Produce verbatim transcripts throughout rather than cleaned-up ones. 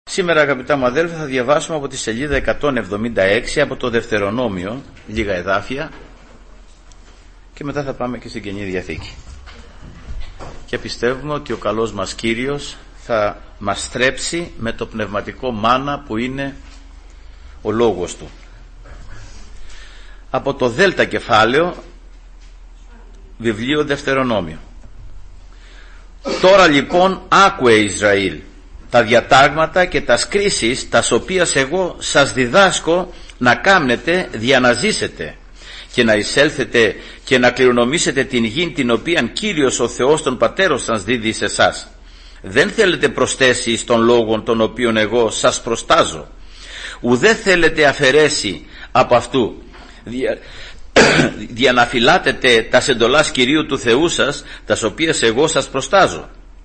Σήμερα, αγαπητά μου αδέλφια, θα διαβάσουμε από τη σελίδα εκατόν εβδομήντα έξι από το Δευτερονόμιο λίγα εδάφια και μετά θα πάμε και στην Καινή Διαθήκη. Και πιστεύουμε ότι ο καλός μας Κύριος θα μας στρέψει με το πνευματικό μάνα που είναι ο λόγος Του. Από το Δέλτα κεφάλαιο, βιβλίο Δευτερονόμιο. Τώρα λοιπόν άκουε Ισραήλ τα διατάγματα και τα κρίσεις τας οποίας εγώ σας διδάσκω να κάμνετε δια να ζήσετε και να εισέλθετε και να κληρονομήσετε την γη την οποίαν Κύριος ο Θεός των πατέρων σας δίδει σε εσάς. Δεν θέλετε προσθέσει στον λόγον τον οποίον εγώ σας προστάζω, ουδέ θέλετε αφαιρέσει από αυτού δια, δια να φυλάτετε τας εντολάς Κυρίου του Θεού σας, τας οποίες εγώ σας προστάζω.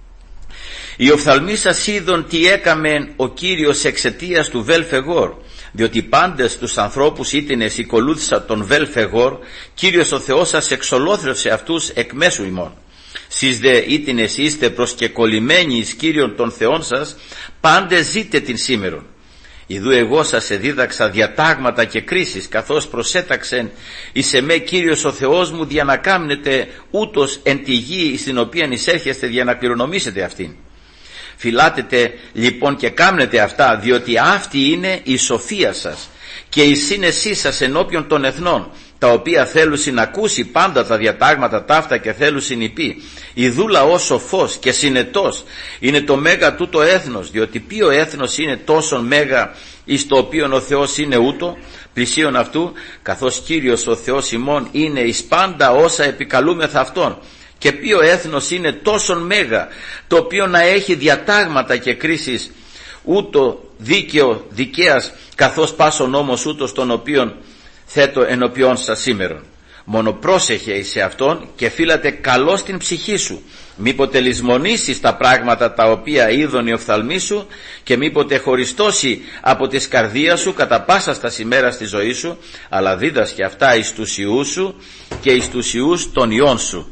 Οι οφθαλμοί σας είδον τι έκαμεν ο Κύριος εξαιτίας του Βέλφεγορ, διότι πάντες τους ανθρώπους ήτινες οικολούθησα τον Βέλφεγορ, Κύριος ο Θεός σας εξολόθρευσε αυτούς εκ μέσου ημών. Σεις δε ήτινες είστε προσκεκολλημένοι εις Κύριον των Θεών σας, πάντες ζείτε την σήμερον. Ιδού εγώ σας εδίδαξα διατάγματα και κρίσεις, καθώς προσέταξεν εις εμέ Κύριος ο Θεός μου δια να κάμνετε ούτως εν τη γη στην οποία εισέρχεστε δια να κληρονομήσετε αυτήν. Φυλάτετε λοιπόν και κάμνετε αυτά, διότι αυτή είναι η σοφία σας και η σύνεσή σας ενώπιον των εθνών, τα οποία θέλουσιν να ακούσει πάντα τα διατάγματα ταύτα και θέλουσιν υπή. Ιδού λαός σοφός και συνετός είναι το μέγα τούτο έθνος, διότι ποιο έθνος είναι τόσο μέγα εις το οποίον ο Θεός είναι ούτω πλησίον αυτού, καθώς Κύριος ο Θεός ημών είναι εις πάντα όσα επικαλούμεθα αυτόν. Και ποιο έθνος είναι τόσο μέγα, το οποίο να έχει διατάγματα και κρίσεις ούτω δίκαιο δικαίας, καθώς πάσο νόμος ούτως τον οποίον θέτω ενωπιών σας σήμερον. Μόνο πρόσεχε εις σε αυτόν και φύλατε καλώς την ψυχή σου, μήποτε λησμονήσεις τα πράγματα τα οποία είδον οι οφθαλμοί σου και μήποτε χωριστώσει από της καρδίας σου κατά πάσα στα ημέρας της ζωής σου, αλλά δίδασκε αυτά εις τους ιούς σου και εις τους ιούς των ιών σου.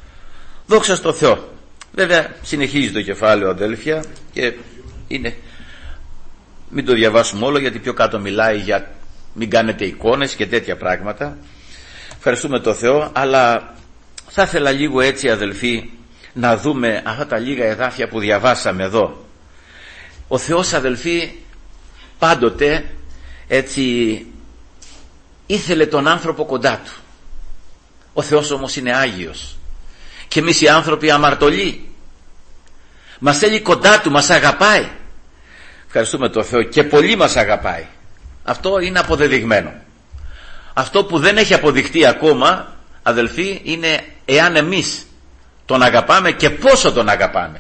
Δόξα στο Θεό. Βέβαια συνεχίζει το κεφάλαιο, αδέλφια, και είναι, μην το διαβάσουμε όλο γιατί πιο κάτω μιλάει για μην κάνετε εικόνες και τέτοια πράγματα. Ευχαριστούμε το Θεό, αλλά θα ήθελα λίγο έτσι, αδελφοί, να δούμε αυτά τα λίγα εδάφια που διαβάσαμε εδώ. Ο Θεός, αδελφοί, πάντοτε έτσι ήθελε τον άνθρωπο κοντά του. Ο Θεός όμως είναι Άγιος και εμείς οι άνθρωποι αμαρτωλοί. Μας θέλει κοντά του, μας αγαπάει. Ευχαριστούμε το Θεό, και πολύ μας αγαπάει. Αυτό είναι αποδεδειγμένο. Αυτό που δεν έχει αποδειχτεί ακόμα, αδελφοί, είναι εάν εμείς τον αγαπάμε και πόσο τον αγαπάμε.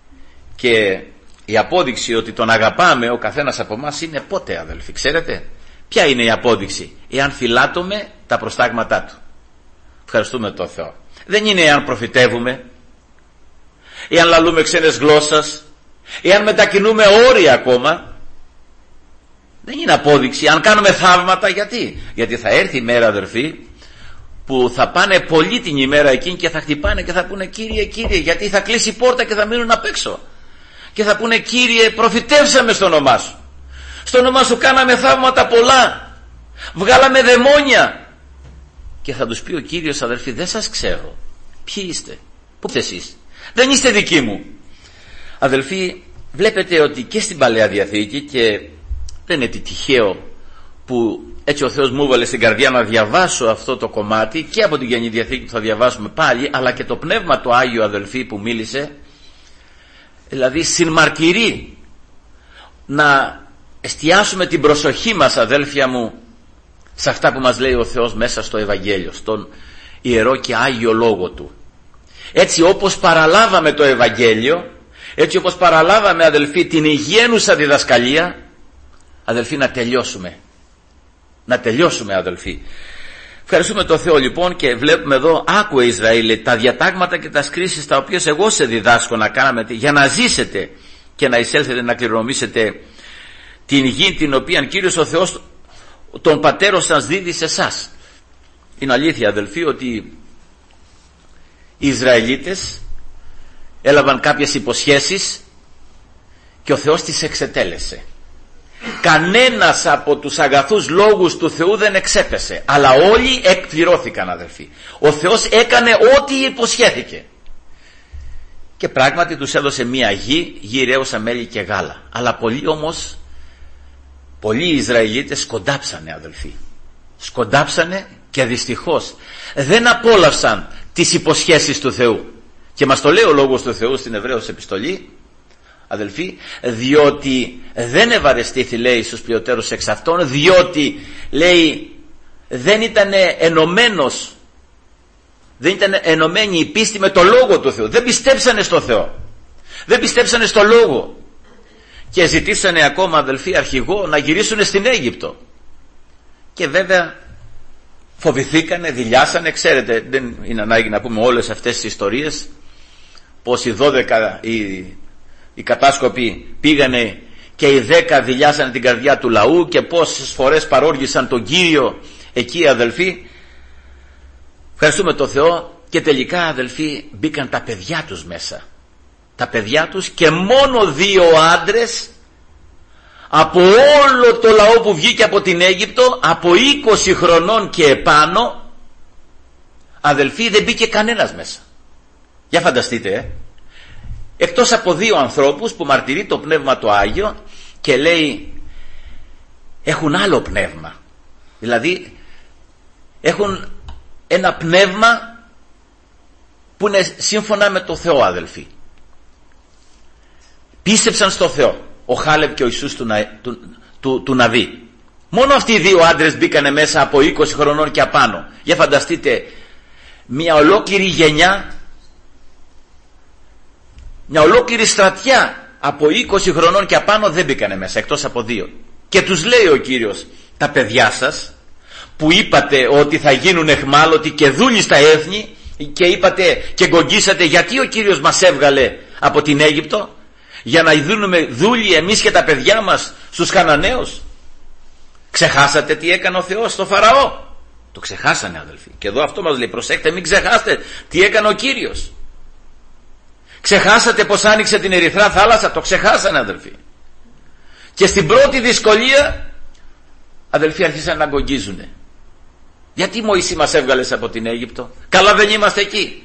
Και η απόδειξη ότι τον αγαπάμε ο καθένας από εμάς είναι πότε, αδελφοί, ξέρετε? Ποια είναι η απόδειξη? Εάν φυλάτουμε τα προστάγματά του. Ευχαριστούμε το Θεό. Δεν είναι εάν προφητεύουμε, εάν λαλούμε ξένες γλώσσας, εάν μετακινούμε όρια ακόμα. Δεν είναι απόδειξη. Αν κάνουμε θαύματα, γιατί? Γιατί θα έρθει η μέρα, αδερφοί, που θα πάνε πολλοί την ημέρα εκείνη και θα χτυπάνε και θα πούνε Κύριε, Κύριε, γιατί θα κλείσει η πόρτα και θα μείνουν απ' έξω. Και θα πούνε Κύριε, προφητεύσαμε στο όνομά σου. Στο όνομά σου κάναμε θαύματα πολλά. Βγάλαμε δαιμόνια. Και θα τους πει ο Κύριος, αδερφοί, δεν σας ξέρω. Ποιοι είστε? Πού είστε εσείς? Δεν είστε δικοί μου. Αδελφοί, βλέπετε ότι και στην Παλαιά Διαθήκη, και δεν είναι τυχαίο που έτσι ο Θεός μου έβαλε στην καρδιά να διαβάσω αυτό το κομμάτι, και από την Καινή Διαθήκη που θα διαβάσουμε πάλι, αλλά και το Πνεύμα το Άγιο, αδελφοί, που μίλησε, δηλαδή συνμαρτυρεί να εστιάσουμε την προσοχή μας, αδέλφια μου, σε αυτά που μας λέει ο Θεός μέσα στο Ευαγγέλιο, στον Ιερό και Άγιο Λόγο Του. Έτσι όπως παραλάβαμε το Ευαγγέλιο, έτσι όπως παραλάβαμε, αδελφοί, την υγιένουσα διδασκαλία, αδελφοί, να τελειώσουμε. Να τελειώσουμε, αδελφοί. Ευχαριστούμε το Θεό λοιπόν, και βλέπουμε εδώ, άκουε Ισραήλ τα διατάγματα και τα κρίσεις τα οποία εγώ σε διδάσκω να κάνετε για να ζήσετε και να εισέλθετε να κληρονομήσετε την γη την οποία Κύριος ο Θεός τον πατέρων σας δίδει σε εσάς. Είναι αλήθεια, αδελφοί, ότι οι Ισραηλίτες έλαβαν κάποιες υποσχέσεις και και ο Θεός τις εξετέλεσε. Κανένας από τους αγαθούς λόγους του Θεού δεν εξέπεσε, αλλά όλοι εκπληρώθηκαν, αδελφοί. Ο Θεός έκανε ό,τι υποσχέθηκε. Και πράγματι τους έδωσε μία γη, γη ρέουσα μέλι και γάλα. Αλλά πολλοί όμως, πολλοί Ισραηλίτες σκοντάψανε, αδελφοί. Σκοντάψανε και δυστυχώς δεν απόλαυσαν τις υποσχέσεις του Θεού. Και μας το λέει ο λόγος του Θεού στην Εβραίους επιστολή, αδελφοί, διότι δεν ευαρεστήθη, λέει, στους πλειοτέρους εξ αυτών, διότι, λέει, δεν ήταν ενωμένος, δεν ήταν ενωμένη η πίστη με το λόγο του Θεού. Δεν πιστέψανε στο Θεό, δεν πιστέψανε στο λόγο και ζητήσανε ακόμα, αδελφοί, αρχηγό να γυρίσουν στην Αίγυπτο. Και βέβαια φοβηθήκανε, δειλιάσανε. Ξέρετε, δεν είναι ανάγκη να πούμε όλες αυτές τις ιστορίες, πως οι δώδεκα οι, οι κατάσκοποι πήγανε και οι δέκα δειλιάσανε την καρδιά του λαού και πόσες φορές παρόργησαν τον Κύριο εκεί, αδελφοί. Ευχαριστούμε τον Θεό. Και τελικά, αδελφοί, μπήκαν τα παιδιά τους μέσα, τα παιδιά τους, και μόνο δύο άντρες από όλο το λαό που βγήκε από την Αίγυπτο, από είκοσι χρονών και επάνω, αδελφοί, δεν μπήκε κανένας μέσα. Για φανταστείτε, ε. εκτός από δύο ανθρώπους που μαρτυρεί το Πνεύμα το Άγιο και λέει έχουν άλλο πνεύμα, δηλαδή έχουν ένα πνεύμα που είναι σύμφωνα με το Θεό, αδελφοί. Πίστεψαν στο Θεό, ο Χάλευ και ο Ιησούς του, του, του, του Ναβί. Μόνο αυτοί οι δύο άντρες μπήκανε μέσα από είκοσι χρονών και απάνω. Για φανταστείτε, μια ολόκληρη γενιά, μια ολόκληρη στρατιά από είκοσι χρονών και απάνω δεν μπήκανε μέσα, εκτός από δύο. Και τους λέει ο Κύριος, τα παιδιά σας που είπατε ότι θα γίνουν εχμάλωτοι και δούλοι στα έθνη, και είπατε και γκογγίσατε, γιατί ο Κύριος μας έβγαλε από την Αίγυπτο, για να δίνουμε δούλοι εμείς και τα παιδιά μας στους Χαναναίους. Ξεχάσατε τι έκανε ο Θεός στο Φαραώ? Το ξεχάσανε, αδελφοί. Και εδώ αυτό μας λέει, προσέξτε, μην ξεχάσετε τι έκανε ο Κύριος. Ξεχάσατε πως άνοιξε την Ερυθρά θάλασσα? Το ξεχάσανε, αδελφοί. Και στην πρώτη δυσκολία, αδελφοί, άρχισαν να γκογγίζουνε. Γιατί Μωυσή μας έβγαλες από την Αίγυπτο? Καλά δεν είμαστε εκεί?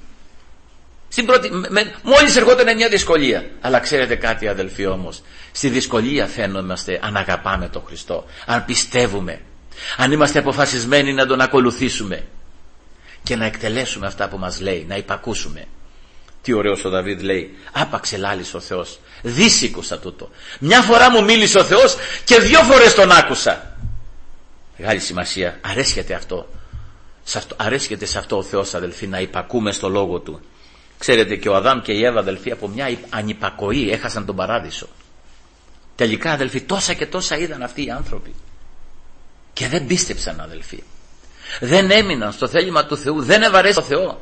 Στην πρώτη, με, μόλις ερχόταν μια δυσκολία. Αλλά ξέρετε κάτι, αδελφοί, όμως, στη δυσκολία φαίνομαστε αν αγαπάμε τον Χριστό, αν πιστεύουμε, αν είμαστε αποφασισμένοι να τον ακολουθήσουμε και να εκτελέσουμε αυτά που μας λέει, να υπακούσουμε. Τι ωραίος ο Δαβίδ λέει, άπαξε λάλης ο Θεός, δίσικουσα τούτο. Μια φορά μου μίλησε ο Θεός και δυο φορές τον άκουσα. Μεγάλη σημασία, αρέσκεται αυτό, σε αυτό αρέσκεται σε αυτό ο Θεός, αδελφοί, να υπακούμε στο λόγο του. Ξέρετε, και ο Αδάμ και η Εύα, αδελφοί, από μια ανυπακοή έχασαν τον παράδεισο. Τελικά, αδελφοί, τόσα και τόσα είδαν αυτοί οι άνθρωποι και δεν πίστεψαν, αδελφοί. Δεν έμειναν στο θέλημα του Θεού, δεν ευαρέσει το Θεό.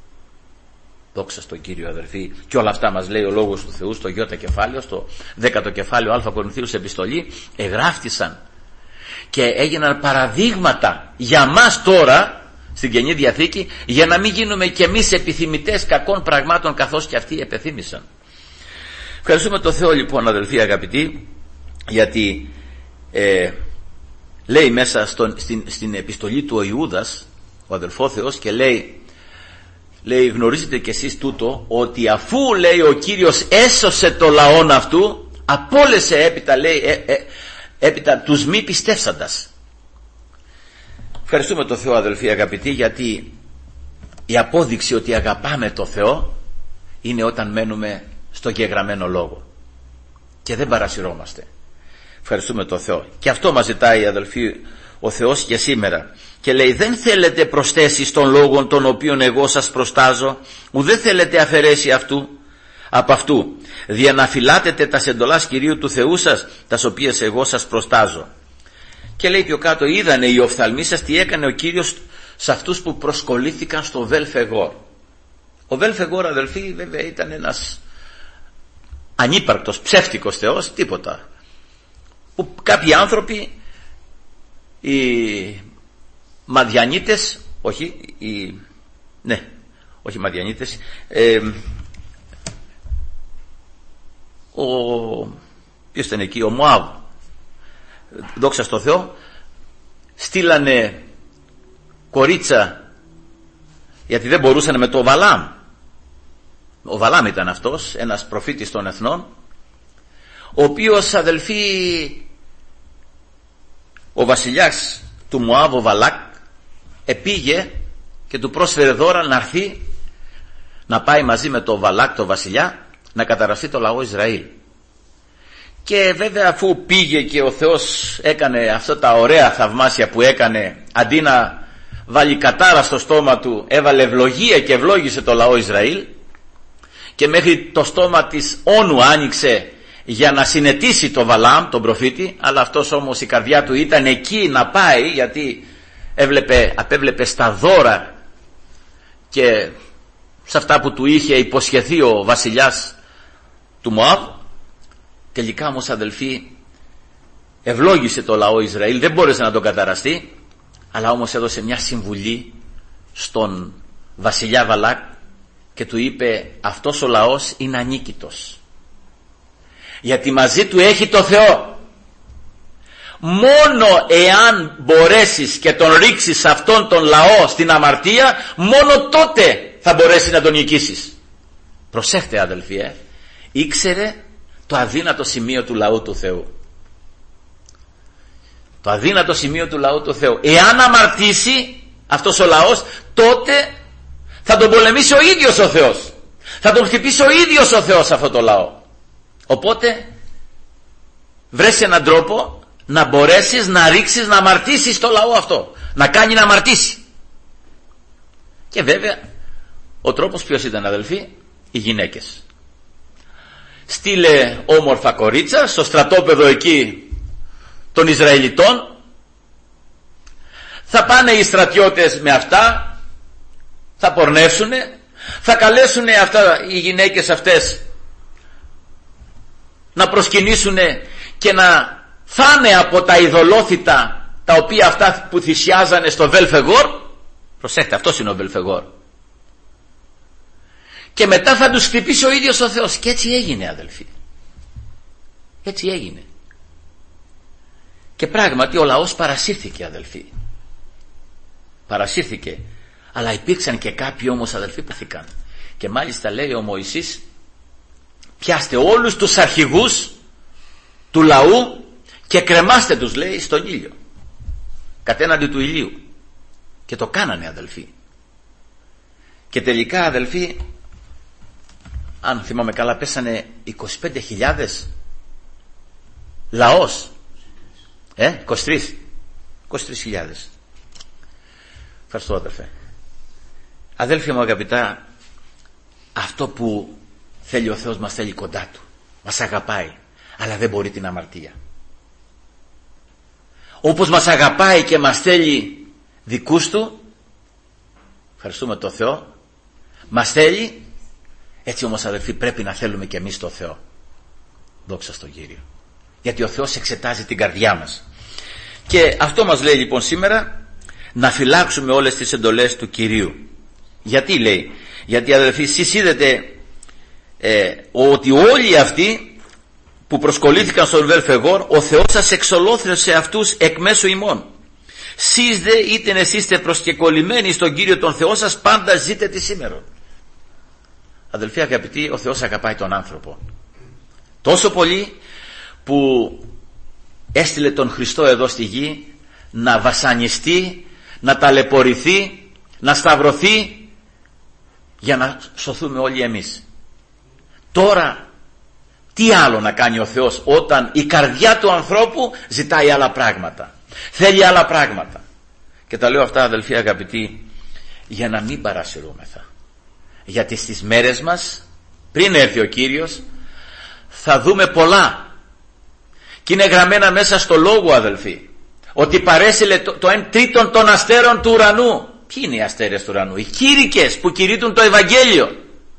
Δόξα στον Κύριο, αδελφοί. Και όλα αυτά μας λέει ο λόγος του Θεού στο Ι κεφάλαιο, στο δέκατο κεφάλαιο Α Κορινθίους επιστολή, εγγράφτησαν και έγιναν παραδείγματα για μας τώρα στην Καινή Διαθήκη, για να μην γίνουμε κι εμείς επιθυμητές κακών πραγμάτων καθώς και αυτοί επιθύμησαν. Ευχαριστούμε τον Θεό, λοιπόν, αδελφοί αγαπητοί, γιατί ε, λέει μέσα στον, στην, στην επιστολή του ο Ιούδας, ο αδελφό Θεός, και λέει, λέει γνωρίζετε κι εσείς τούτο, ότι αφού, λέει, ο Κύριος έσωσε το λαόν αυτού, απόλυσε έπειτα, λέει, ε, ε, έπειτα τους μη πιστεύσαντας. Ευχαριστούμε τον Θεό, αδελφοί αγαπητοί, γιατί η απόδειξη ότι αγαπάμε τον Θεό είναι όταν μένουμε στο γεγραμμένο λόγο και δεν παρασυρώμαστε. Ευχαριστούμε τον Θεό. Και αυτό μας ζητάει, αδελφοί, ο Θεός και σήμερα. Και λέει, δεν θέλετε προσθέσεις των λόγων των οποίων εγώ σας προστάζω, ουδέ θέλετε αφαιρέσει αυτού, από αυτού, δια να φυλάτετε τα εντολάς Κυρίου του Θεού σας, τας οποίες εγώ σας προστάζω. Και λέει πιο κάτω, είδανε οι οφθαλμοί σας τι έκανε ο Κύριος σε αυτούς που προσκολήθηκαν στο Βέλφεγόρ. Ο Βέλφεγόρ, αδελφοί, βέβαια ήταν ένας ανύπαρκτος, ψεύτικος θεός, τίποτα. Που κάποιοι άνθρωποι, οι Μαδιανίτες, όχι, οι, ναι, όχι Μαδιανίτες, ε, ο Ποιος ήταν εκεί? Ο Μωάβ. Δόξα στο Θεό, στείλανε κορίτσα, γιατί δεν μπορούσαν με το Βαλάμ. Ο Βαλάμ ήταν αυτός, ένας προφήτης των εθνών, ο οποίος, αδελφοί, ο βασιλιάς του Μωάβ, ο Βαλάκ, επήγε και του πρόσφερε δώρα να έρθει να πάει μαζί με το Βαλάκ, το βασιλιά, να καταρραστεί το λαό Ισραήλ. Και βέβαια, αφού πήγε και ο Θεός έκανε αυτά τα ωραία θαυμάσια που έκανε, αντί να βάλει κατάρα στο στόμα του, έβαλε ευλογία και ευλόγησε το λαό Ισραήλ, και μέχρι το στόμα της Όνου άνοιξε για να συνετίσει το Βαλάμ, τον προφήτη, αλλά αυτός όμως η καρδιά του ήταν εκεί να πάει, γιατί έβλεπε, απέβλεπε στα δώρα και σε αυτά που του είχε υποσχεθεί ο βασιλιάς του Μωάβ. Τελικά όμως, αδελφοί, ευλόγησε το λαό Ισραήλ, δεν μπόρεσε να τον καταραστεί, αλλά όμως έδωσε μια συμβουλή στον βασιλιά Βαλάκ και του είπε, αυτός ο λαός είναι ανίκητος, γιατί μαζί του έχει το Θεό. Μόνο εάν μπορέσεις και τον ρίξεις αυτόν τον λαό στην αμαρτία, μόνο τότε θα μπορέσει να τον νικήσεις. Προσέχτε, αδελφοί, ε. ήξερε το αδύνατο σημείο του λαού του Θεού. Το αδύνατο σημείο του λαού του Θεού. Εάν αμαρτήσει αυτός ο λαός, τότε θα τον πολεμήσει ο ίδιος ο Θεός. Θα τον χτυπήσει ο ίδιος ο Θεός αυτό το λαό. Οπότε βρες έναν τρόπο να μπορέσεις να ρίξεις, να αμαρτήσεις το λαό αυτό, να κάνει να αμαρτήσει. Και βέβαια ο τρόπος ποιος ήταν, αδελφοί? Οι γυναίκες. Στείλε όμορφα κορίτσα στο στρατόπεδο εκεί των Ισραηλιτών. Θα πάνε οι στρατιώτες με αυτά, θα πορνεύσουνε, θα καλέσουν αυτά, οι γυναίκες αυτές να προσκυνήσουνε και να φάνε από τα ειδωλόθητα τα οποία αυτά που θυσιάζανε στο Βελφεγόρ. Προσέχτε, αυτός είναι ο Βελφεγόρ. Και μετά θα τους χτυπήσει ο ίδιος ο Θεός. Και έτσι έγινε, αδελφοί. Έτσι έγινε. Και πράγματι ο λαός παρασύρθηκε, αδελφοί. Παρασύρθηκε. Αλλά υπήρξαν και κάποιοι όμως, αδελφοί, που θήκαν. Και μάλιστα λέει ο Μωυσής, πιάστε όλους τους αρχηγούς του λαού και κρεμάστε τους, λέει, στον ήλιο, κατέναντι του ηλίου. Και το κάνανε, αδελφοί. Και τελικά, αδελφοί, αν θυμάμαι καλά, πέσανε είκοσι πέντε χιλιάδες λαός. Ε, είκοσι τρεις. είκοσι τρεις χιλιάδες. Ευχαριστώ, αδελφέ. Αδέλφοι μου αγαπητά, αυτό που θέλει ο Θεός, μας θέλει κοντά Του. Μας αγαπάει, αλλά δεν μπορεί την αμαρτία. Όπως μας αγαπάει και μας θέλει δικούς Του, ευχαριστούμε τον Θεό, μας θέλει, έτσι όμως, αδελφοί, πρέπει να θέλουμε και εμείς τον Θεό. Δόξα στον Κύριο. Γιατί ο Θεός εξετάζει την καρδιά μας. Και αυτό μας λέει λοιπόν σήμερα, να φυλάξουμε όλες τις εντολές του Κυρίου. Γιατί λέει? Γιατί, αδελφοί, εσείς είδετε ε, ότι όλοι αυτοί που προσκολήθηκαν στον Βελφεγόρ, ο Θεός σας εξολόθρεσε αυτούς εκ μέσω ημών. Σεις δε είτε εσείς είστε προσκεκολλημένοι στον Κύριο τον Θεό σας, πάντα ζείτε τη σήμερα. Αδελφοί αγαπητοί, ο Θεός αγαπάει τον άνθρωπο τόσο πολύ που έστειλε τον Χριστό εδώ στη γη να βασανιστεί, να ταλαιπωρηθεί, να σταυρωθεί, για να σωθούμε όλοι εμείς. Τώρα τι άλλο να κάνει ο Θεός όταν η καρδιά του ανθρώπου ζητάει άλλα πράγματα, θέλει άλλα πράγματα? Και τα λέω αυτά, αδελφοί αγαπητοί, για να μην παρασυρώμεθα. Γιατί στις μέρες μας, πριν έρθει ο Κύριος, θα δούμε πολλά. Και είναι γραμμένα μέσα στο Λόγο, αδελφοί, ότι παρέσυλε το, το εν τρίτον των αστέρων του ουρανού. Ποιοι είναι οι αστέρες του ουρανού? Οι κήρυκες που κηρύττουν το Ευαγγέλιο.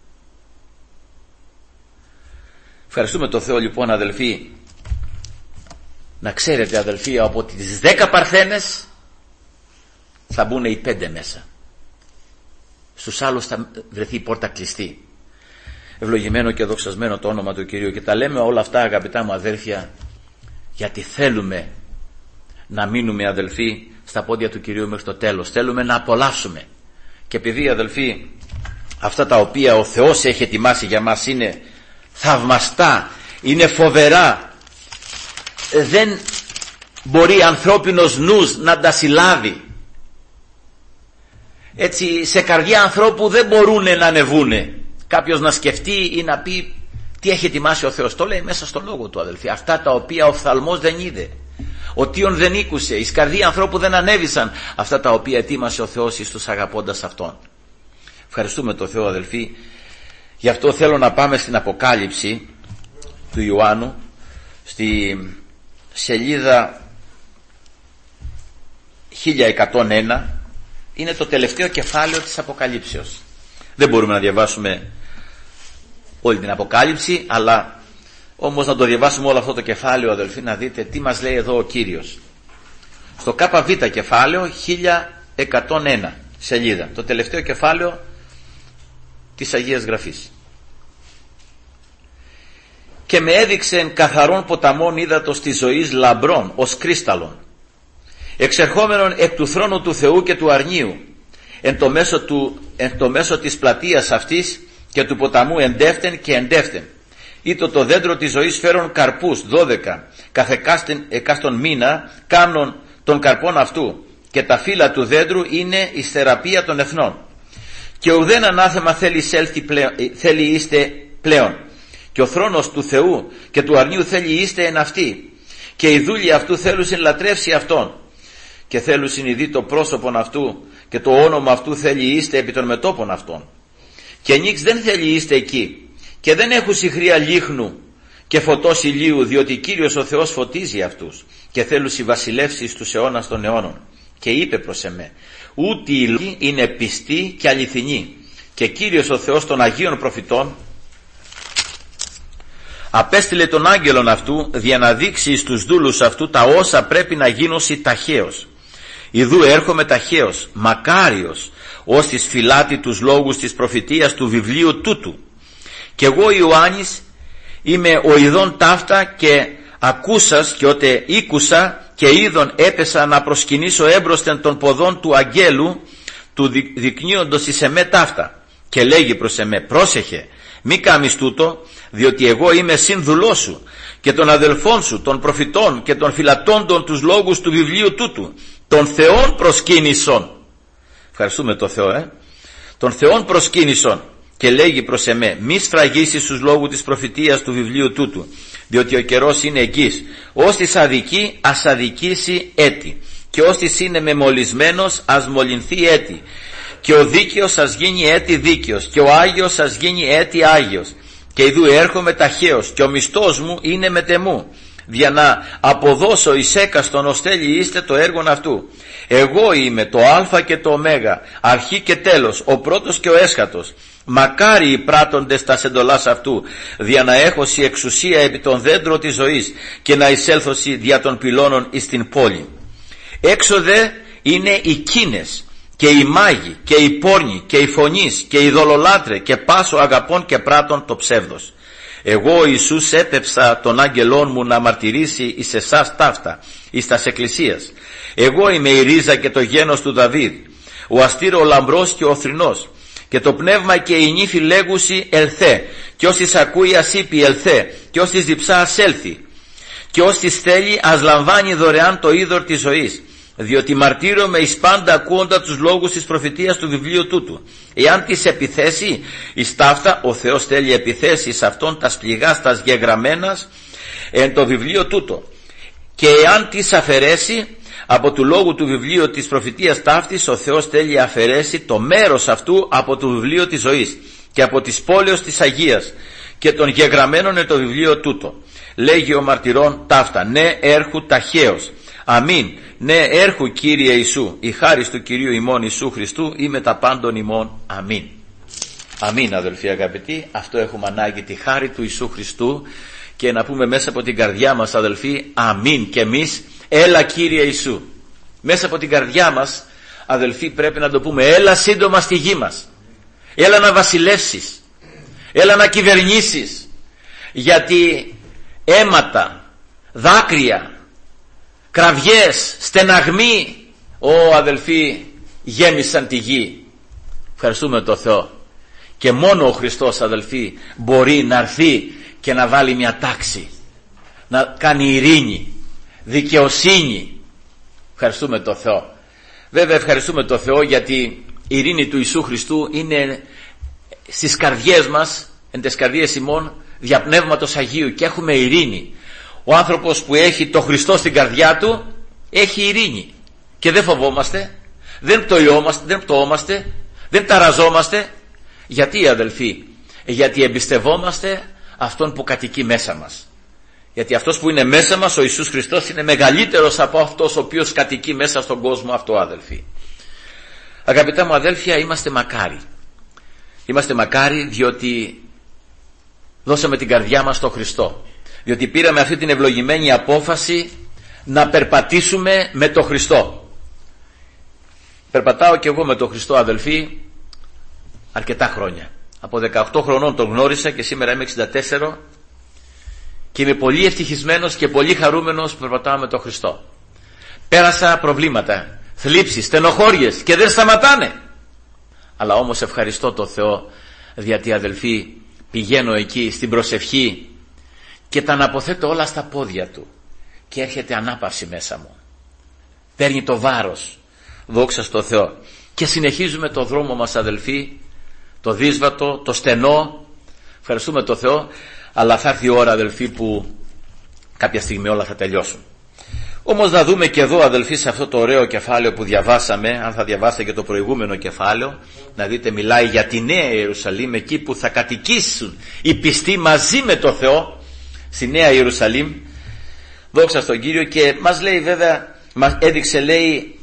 Ευχαριστούμε τον Θεό λοιπόν, αδελφοί. Να ξέρετε, αδελφοί, από τις δέκα παρθένες θα μπουν οι πέντε μέσα. Στους άλλους θα βρεθεί η πόρτα κλειστή. Ευλογημένο και δοξασμένο το όνομα του Κυρίου. Και τα λέμε όλα αυτά, αγαπητά μου αδέλφια, γιατί θέλουμε να μείνουμε, αδελφοί, στα πόδια του Κυρίου μέχρι το τέλος. Θέλουμε να απολαύσουμε. Και επειδή, αδελφοί, αυτά τα οποία ο Θεός έχει ετοιμάσει για μας είναι θαυμαστά, είναι φοβερά, δεν μπορεί ανθρώπινος νους να τα συλλάβει. Έτσι, σε καρδιά ανθρώπου δεν μπορούν να ανεβούνε. Κάποιος να σκεφτεί ή να πει τι έχει ετοιμάσει ο Θεός. Το λέει μέσα στο λόγο του, αδελφοί. Αυτά τα οποία ο οφθαλμός δεν είδε, ο τίον δεν ήκουσε, εις καρδία ανθρώπου δεν ανέβησαν, αυτά τα οποία ετοίμασε ο Θεός εις τους αγαπώντας Αυτόν. Ευχαριστούμε τον Θεό, αδελφοί. Γι' αυτό θέλω να πάμε στην Αποκάλυψη του Ιωάννου, στη σελίδα χίλια εκατόν ένα. Είναι το τελευταίο κεφάλαιο της Αποκαλύψεως. Δεν μπορούμε να διαβάσουμε όλη την Αποκάλυψη, αλλά όμως να το διαβάσουμε όλο αυτό το κεφάλαιο, αδελφοί, να δείτε τι μας λέει εδώ ο Κύριος. Στο ΚΒ κεφάλαιο χίλια εκατόν ένα σελίδα, το τελευταίο κεφάλαιο της Αγίας Γραφής. Και με έδειξεν καθαρών ποταμών ύδατος της ζωής λαμπρών ως κρίσταλλον, εξερχόμενον εκ του θρόνου του Θεού και του αρνίου, εν το μέσο, του, εν το μέσο της πλατείας αυτής και του ποταμού εντεύθεν και εντεύθεν. Ήτο το δέντρο της ζωής φέρον καρπούς δώδεκα καθεκάστην εκάστον μήνα κάμνον των καρπών αυτού, και τα φύλλα του δέντρου είναι η θεραπεία των εθνών. Και ουδέν ανάθεμα θέλει, πλέον, θέλει είστε πλέον, και ο θρόνος του Θεού και του αρνίου θέλει είστε εν αυτή, και οι δούλοι αυτού θέλουσιν λατρεύσει αυτόν, και θέλουσιν ειδεί το πρόσωπον αυτού, και το όνομα αυτού θέλει είστε επί των μετώπων αυτών. Και νίξ δεν θέλει είστε εκεί, και δεν έχουν συχρία λίχνου και φωτός ηλίου, διότι Κύριος ο Θεός φωτίζει αυτούς, και θέλουσι βασιλεύσει στους αιώνας των αιώνων. Και είπε προς εμέ, ούτι η λόγη είναι πιστή και αληθινή, και Κύριος ο Θεός των Αγίων προφητών απέστειλε τον άγγελον αυτού για να δείξει στους δούλους αυτού τα όσα πρέπει να γίνωσι ταχαίως. Ιδού έρχομαι ταχαίως, μακάριος, ως της φυλάτη τους λόγους της προφητείας του βιβλίου τούτου. Και εγώ Ιωάννης είμαι ο ειδών ταύτα, και ακούσας και ότε ήκουσα και είδον έπεσα να προσκυνήσω έμπροσθεν των ποδών του αγγέλου του δεικνύοντος εις εμέ ταύτα. Και λέγει προς εμέ, πρόσεχε, μη κάμεις τούτο, διότι εγώ είμαι συνδουλός σου και των αδελφών σου, των προφητών και των φυλατώντων τους λόγους του βιβλίου τούτου, των Θεών προσκύνησον. Ευχαριστούμε το Θεό, ε. Των Θεών προσκύνησον. Και λέγει προς εμέ, μη σφραγίσεις τους λόγους της προφητείας του βιβλίου τούτου, διότι ο καιρός είναι εγγύς. Ως της αδική ας αδικήσει έτη, και ως της είναι μεμολισμένος ας μολυνθεί έτη, και ο δίκαιος ας γίνει έτη δίκαιος, και ο Άγιος ας γίνει έτη Άγιος. Και ιδού έρχομαι ταχαίως, και ο μισθός μου είναι μετεμού, για να αποδώσω εις έκαστον ως θέλει είστε το έργον αυτού. Εγώ είμαι το Α και το Ω, αρχή και τέλος, ο πρώτος και ο έσχατος. Μακάρι οι πράττοντες τας εντολάς αυτού, δια να έχωσι εξουσία επί των δέντρων της ζωής, και να εισέλθωσι δια των πυλώνων εις την πόλη. Έξω δε είναι οι κίνες και οι μάγοι και οι πόρνοι και οι φωνείς και οι δολολάτρε και πάσο αγαπών και πράττων το ψεύδος. Εγώ ο Ιησούς έπεψα τον άγγελόν μου να μαρτυρήσει εις εσάς ταύτα, εις τας εκκλησίας. Εγώ είμαι η ρίζα και το γένος του Δαβίδ, ο αστήρο ο λαμπρός και ο θρηνός, και το πνεύμα και η νύφη λέγουσι ελθέ, και όσοι ακούει ας είπε ελθέ, και όσοι διψά ας έλθει, και όσοι θέλει ας λαμβάνει δωρεάν το είδωρ της ζωής. Διότι μαρτύρομαι εις πάντα ακούοντα τους λόγους της προφητείας του βιβλίου τούτου. Εάν τις επιθέσει εις ταύτα, ο Θεός θέλει επιθέσει εις αυτόν τας πληγάς τας γεγραμμένας εν το βιβλίο τούτο. Και εάν τις αφαιρέσει από του λόγου του βιβλίου της προφητείας ταύτης, ο Θεός θέλει αφαιρέσει το μέρος αυτού από το βιβλίο της ζωής και από της πόλεως της Αγίας και των γεγραμμένων εν το βιβλίο τούτο. Λέγει ο μαρτυρών ταύτα, ναι έρχου ταχαίως. Αμήν. Ναι έρχου Κύριε Ιησού, η χάρις του Κυρίου ημών Ιησού Χριστού ή με τα πάντων ημών. Αμήν. Αμήν, αδελφοί αγαπητοί, αυτό έχουμε ανάγκη, τη χάρη του Ιησού Χριστού, και να πούμε μέσα από την καρδιά μας, αδελφοί, αμήν και εμείς, έλα Κύριε Ιησού. Μέσα από την καρδιά μας, αδελφοί, πρέπει να το πούμε, έλα σύντομα στη γη μας, έλα να βασιλεύσεις, έλα να κυβερνήσεις, γιατί αίματα, δάκρυα, κραυγές, στεναγμοί, ω αδελφοί, γέμισαν τη γη. Ευχαριστούμε τον Θεό. Και μόνο ο Χριστός, αδελφοί, μπορεί να έρθει και να βάλει μια τάξη, να κάνει ειρήνη, δικαιοσύνη. Ευχαριστούμε τον Θεό. Βέβαια ευχαριστούμε τον Θεό γιατί η ειρήνη του Ιησού Χριστού είναι στις καρδιές μας, εν τες καρδιές ημών, δια Πνεύματος Αγίου, και έχουμε ειρήνη. Ο άνθρωπος που έχει το Χριστό στην καρδιά του έχει ειρήνη και δεν φοβόμαστε, δεν πτωιόμαστε, δεν πτωόμαστε, δεν ταραζόμαστε. Γιατί, αδελφοί? Γιατί εμπιστευόμαστε αυτόν που κατοικεί μέσα μας. Γιατί αυτός που είναι μέσα μας, ο Ιησούς Χριστός, είναι μεγαλύτερος από αυτός ο οποίος κατοικεί μέσα στον κόσμο αυτό, αδελφοί. Αγαπητά μου αδέλφια, είμαστε μακάρι. Είμαστε μακάρι διότι δώσαμε την καρδιά μας στον Χριστό. Διότι πήραμε αυτή την ευλογημένη απόφαση να περπατήσουμε με τον Χριστό. Περπατάω και εγώ με τον Χριστό, αδελφοί, αρκετά χρόνια. Από δεκαοκτώ χρονών τον γνώρισα και σήμερα είμαι εξήντα τέσσερα και είμαι πολύ ευτυχισμένος και πολύ χαρούμενος που περπατάω με τον Χριστό. Πέρασα προβλήματα, θλίψεις, στενοχώριες και δεν σταματάνε. Αλλά όμως ευχαριστώ τον Θεό, γιατί, αδελφοί, πηγαίνω εκεί στην προσευχή και τα αναποθέτω όλα στα πόδια Του και έρχεται ανάπαυση μέσα μου. Παίρνει το βάρος, δόξα στο Θεό, και συνεχίζουμε το δρόμο μας, αδελφοί, το δύσβατο, το στενό. Ευχαριστούμε τον Θεό, αλλά θα έρθει η ώρα, αδελφοί, που κάποια στιγμή όλα θα τελειώσουν. Όμως να δούμε και εδώ, αδελφοί, σε αυτό το ωραίο κεφάλαιο που διαβάσαμε, αν θα διαβάσετε και το προηγούμενο κεφάλαιο, να δείτε, μιλάει για τη Νέα Ιερουσαλήμ, εκεί που θα κατοικήσουν οι πιστοί μαζί με το Θεό, στη Νέα Ιερουσαλήμ, δόξα στον Κύριο. Και μας λέει, βέβαια, μας έδειξε, λέει,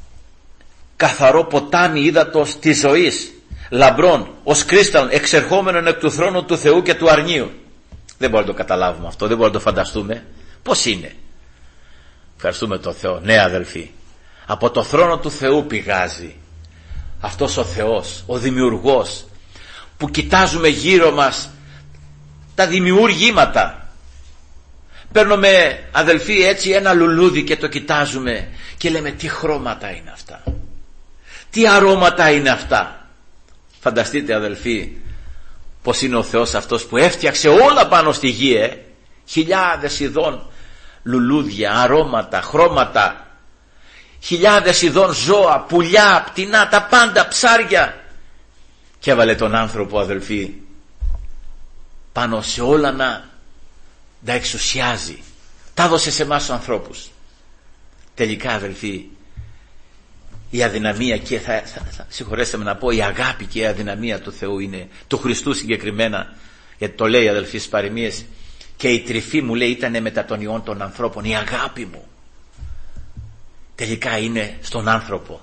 καθαρό ποτάμι ύδατος της ζωής, λαμπρόν ως κρίσταλον, εξερχόμενον εκ του θρόνου του Θεού και του αρνίου. Δεν μπορούμε να το καταλάβουμε αυτό, δεν μπορούμε να το φανταστούμε. Πώς είναι? Ευχαριστούμε τον Θεό. Ναι, αδελφοί, από το θρόνο του Θεού πηγάζει αυτός ο Θεός, ο δημιουργός, που κοιτάζουμε γύρω μας τα δημιουργήματα. Παίρνουμε, αδελφοί, έτσι ένα λουλούδι και το κοιτάζουμε και λέμε, τι χρώματα είναι αυτά, τι αρώματα είναι αυτά. Φανταστείτε, αδελφοί, πως είναι ο Θεός αυτός που έφτιαξε όλα πάνω στη γη, ε? χιλιάδες ειδών λουλούδια, αρώματα, χρώματα, χιλιάδες ειδών ζώα, πουλιά, πτηνά, τα πάντα, ψάρια, και έβαλε τον άνθρωπο, αδελφοί, πάνω σε όλα να τα εξουσιάζει. Τα έδωσε σε εμάς τους ανθρώπους. Τελικά, αδελφοί, η αδυναμία και θα, θα, θα συγχωρέσετε με να πω, η αγάπη και η αδυναμία του Θεού είναι, του Χριστού συγκεκριμένα, γιατί το λέει, αδελφοί, στις παροιμίες, και η τρυφή μου, λέει, ήταν μετά των ιών των ανθρώπων, η αγάπη μου τελικά είναι στον άνθρωπο.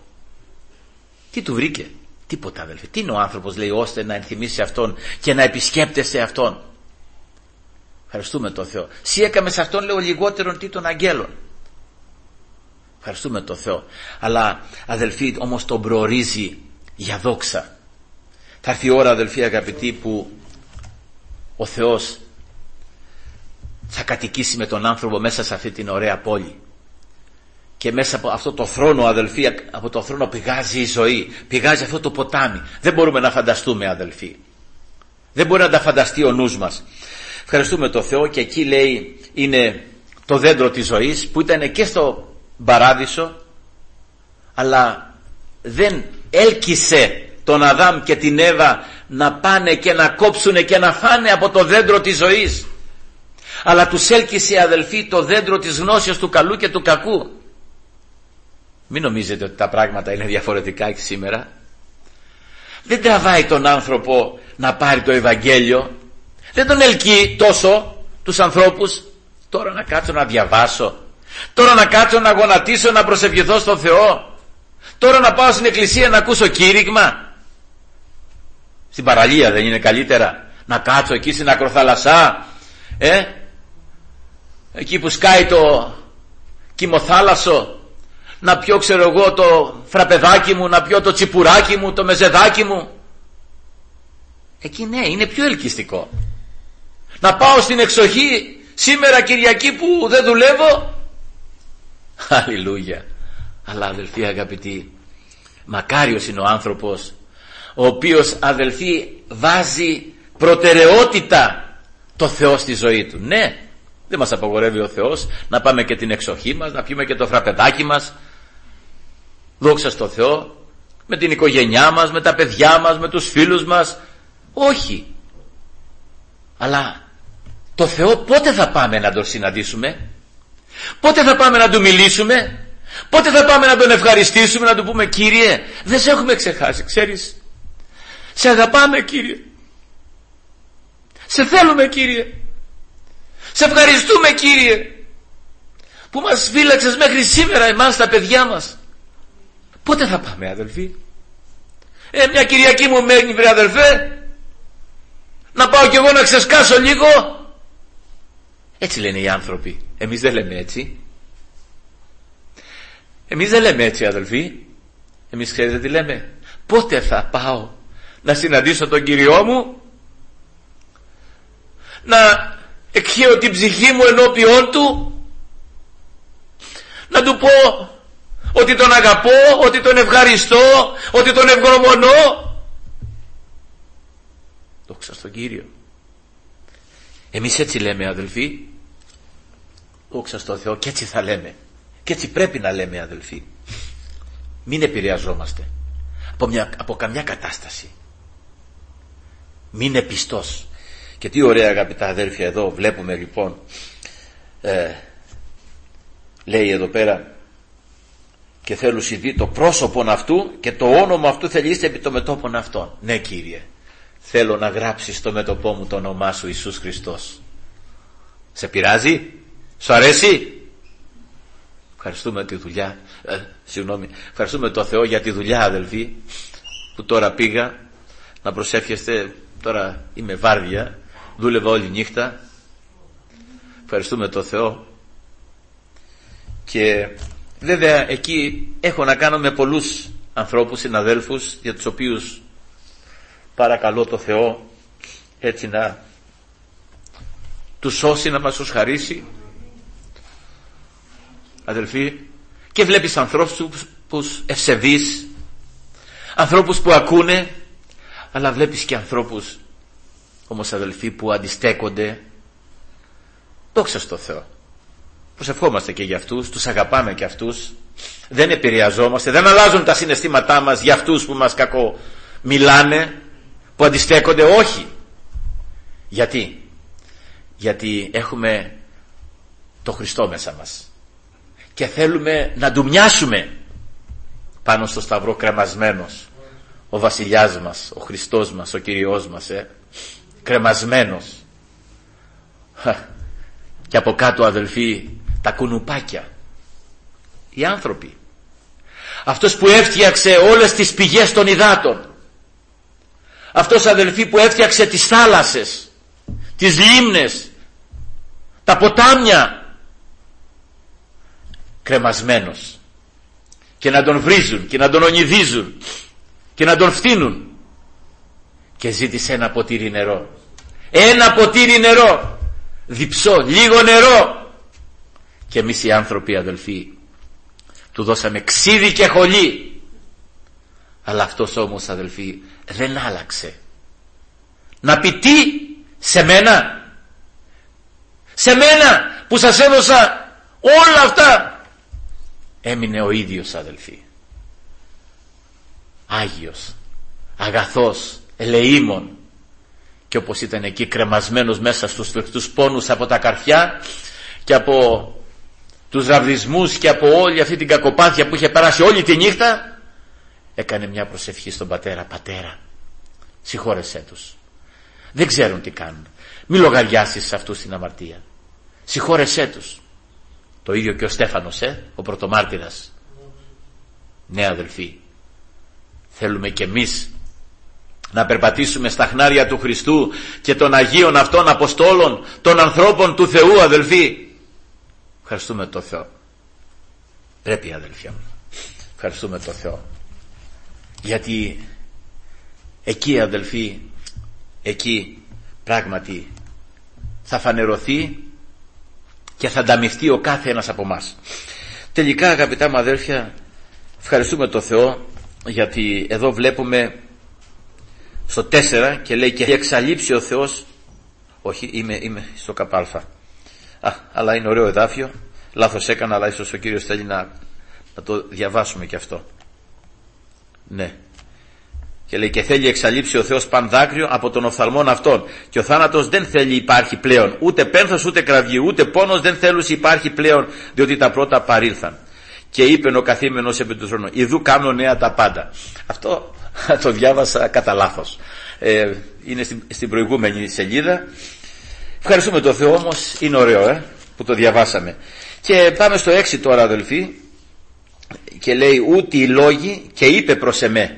Τι του βρήκε? Τίποτα, αδελφοί. Τι είναι ο άνθρωπος, λέει, ώστε να ενθυμίσει αυτόν και να επισκέπτεσαι αυτόν? Ευχαριστούμε τον Θεό. Σύ έκαμε σε αυτόν, λέω, λιγότερον τι των αγγέλων. Ευχαριστούμε τον Θεό. Αλλά, αδελφοί, όμως τον προορίζει για δόξα. Θα έρθει η ώρα, αδελφοί αγαπητοί, που ο Θεός θα κατοικήσει με τον άνθρωπο μέσα σε αυτή την ωραία πόλη. Και μέσα από αυτό το θρόνο, αδελφοί, από το θρόνο πηγάζει η ζωή, πηγάζει αυτό το ποτάμι. Δεν μπορούμε να φανταστούμε, αδελφοί. Δεν μπορεί να τα φανταστεί ο νους μας. Ευχαριστούμε τον Θεό. Και εκεί, λέει, είναι το δέντρο της ζωής, που ήταν και στο παράδεισο, αλλά δεν έλκυσε τον Αδάμ και την Εύα να πάνε και να κόψουνε και να φάνε από το δέντρο της ζωής, αλλά τους έλκυσε, αδελφοί, το δέντρο της γνώσης του καλού και του κακού. Μην νομίζετε ότι τα πράγματα είναι διαφορετικά και σήμερα. Δεν τραβάει τον άνθρωπο να πάρει το Ευαγγέλιο, δεν τον ελκύει τόσο τους ανθρώπους. Τώρα να κάτσω να διαβάσω, τώρα να κάτσω να γονατίσω, να προσευχηθώ στον Θεό, τώρα να πάω στην εκκλησία να ακούσω κήρυγμα. Στην παραλία δεν είναι καλύτερα? Να κάτσω εκεί στην ακροθάλασσά, ε? εκεί που σκάει το κυμοθάλασσο, να πιω, ξέρω εγώ, το φραπεδάκι μου, να πιω το τσιπουράκι μου, το μεζεδάκι μου. εκεί ναι, είναι πιο ελκυστικό. Να πάω στην εξοχή σήμερα Κυριακή που δεν δουλεύω. Αλληλούια. Αλλά αδελφοί αγαπητοί, μακάριος είναι ο άνθρωπος ο οποίος, αδελφοί, βάζει προτεραιότητα το Θεό στη ζωή του. Ναι, δεν μας απαγορεύει ο Θεός να πάμε και την εξοχή μας, να πιούμε και το φραπεδάκι μας, δόξα στο Θεό, με την οικογένειά μας, με τα παιδιά μας, με τους φίλους μας. Όχι. Αλλά το Θεό πότε θα πάμε να τον συναντήσουμε? Πότε θα πάμε να του μιλήσουμε? Πότε θα πάμε να τον ευχαριστήσουμε, να του πούμε Κύριε, δεν σε έχουμε ξεχάσει, ξέρεις, σε αγαπάμε Κύριε, σε θέλουμε Κύριε, σε ευχαριστούμε Κύριε που μας φύλαξες μέχρι σήμερα εμάς τα παιδιά μας. Πότε θα πάμε αδελφοί? Ε, μια Κυριακή μου μένει βρε αδελφέ, να πάω κι εγώ να ξεσκάσω λίγο. Έτσι λένε οι άνθρωποι. Εμείς δεν λέμε έτσι. Εμείς δεν λέμε έτσι αδελφοί. Εμείς ξέρετε τι λέμε? Πότε θα πάω να συναντήσω τον Κυριό μου, να εκχύω την ψυχή μου ενώπιόν του, να του πω ότι τον αγαπώ, ότι τον ευχαριστώ, ότι τον ευγνωμονώ. Δόξα στον Κύριο. Εμείς έτσι λέμε αδελφοί. Δόξα στον Θεό, και έτσι θα λέμε. Και έτσι πρέπει να λέμε αδελφοί. Μην επηρεαζόμαστε από, μια, από καμιά κατάσταση. Μην είναι πιστός. Και τι ωραία αγαπητά αδέλφια, εδώ βλέπουμε λοιπόν, ε, λέει εδώ πέρα, και θέλουν δει το πρόσωπον αυτού και το όνομα αυτού θελήστε επί το μετώπον αυτών. Ναι Κύριε, θέλω να γράψεις στο μέτωπό μου το όνομά σου Ιησούς Χριστός. Σε πειράζει? Σου αρέσει? Ευχαριστούμε τη δουλειά, ε, συγγνώμη, ευχαριστούμε το Θεό για τη δουλειά αδελφοί, που τώρα πήγα να προσεύχεστε. Τώρα είμαι βάρδια, δούλευα όλη νύχτα. Ευχαριστούμε το Θεό. Και βέβαια εκεί έχω να κάνω με πολλούς ανθρώπους, συναδέλφους, για τους οποίους παρακαλώ το Θεό έτσι να τους σώσει, να μας τους χαρίσει αδελφοί. Και βλέπεις ανθρώπους ευσεβείς, ανθρώπους που ακούνε, αλλά βλέπεις και ανθρώπους όμως αδελφοί που αντιστέκονται. Δόξα στο Θεό. Προσευχόμαστε και για αυτούς, τους αγαπάμε και αυτούς, δεν επηρεαζόμαστε, δεν αλλάζουν τα συναισθήματά μας για αυτούς που μας κακό μιλάνε, που αντιστέκονται. Όχι. Γιατί? Γιατί έχουμε το Χριστό μέσα μας και θέλουμε να του μοιάσουμε πάνω στο σταυρό κρεμασμένος, ο βασιλιάς μας, ο Χριστός μας, ο Κυριός μας, ε, κρεμασμένος. Και από κάτω αδελφοί τα κουνουπάκια, οι άνθρωποι, αυτός που έφτιαξε όλες τις πηγές των υδάτων, αυτός αδελφοί που έφτιαξε τις θάλασσες, τις λίμνες, τα ποτάμια, κρεμασμένος, και να τον βρίζουν και να τον ονειδίζουν και να τον φτύνουν, και ζήτησε ένα ποτήρι νερό, ένα ποτήρι νερό, διψώ, λίγο νερό. Και εμείς οι άνθρωποι αδελφοί του δώσαμε ξύδι και χολή, αλλά αυτός όμως αδελφοί δεν άλλαξε. Να πει τι? Σε μένα, σε μένα που σας έδωσα όλα αυτά, έμεινε ο ίδιος αδελφοί, Άγιος, αγαθός, ελεήμων, και όπως ήταν εκεί κρεμασμένος μέσα στους φρικτούς πόνους από τα καρφιά και από τους ραβδισμούς και από όλη αυτή την κακοπάθεια που είχε περάσει όλη τη νύχτα, έκανε μια προσευχή στον Πατέρα. Πατέρα, συγχώρεσέ τους, δεν ξέρουν τι κάνουν, μη λογαριάσεις σε αυτούς την αμαρτία, συγχώρεσέ τους. Το ίδιο και ο Στέφανος, ε, ο πρωτομάρτυρας. Ναι αδελφοί, θέλουμε κι εμείς να περπατήσουμε στα χνάρια του Χριστού και των Αγίων αυτών Αποστόλων, των ανθρώπων του Θεού αδελφοί. Ευχαριστούμε το Θεό. Πρέπει αδελφιά μου, ευχαριστούμε το Θεό, γιατί εκεί αδελφοί εκεί πράγματι θα φανερωθεί και θα ανταμυφθεί ο κάθε ένας από μας. Τελικά, αγαπητά μου αδέρφια, ευχαριστούμε τον Θεό, γιατί εδώ βλέπουμε στο τέσσερα και λέει και εξαλείψει ο Θεός, όχι είμαι, είμαι στο καπάλφα, α, αλλά είναι ωραίο εδάφιο, λάθος έκανα, αλλά ίσως ο Κύριος θέλει να, να το διαβάσουμε και αυτό. Ναι. Και λέει και θέλει εξαλείψει ο Θεός παν δάκρυο από τον οφθαλμόν αυτών, και ο θάνατος δεν θέλει υπάρχει πλέον, ούτε πένθος ούτε κραυγή ούτε πόνος δεν θέλουν υπάρχει πλέον, διότι τα πρώτα παρήλθαν. Και είπε ο καθήμενος επί του θρόνου, ιδού κάνω νέα τα πάντα. Αυτό το διάβασα κατά λάθος. Ε, είναι στην, στην προηγούμενη σελίδα. Ευχαριστούμε τον Θεό, όμως είναι ωραίο ε, που το διαβάσαμε. Και πάμε στο έξι τώρα, αδελφοί, και λέει ούτε οι λόγοι, και είπε προς εμέ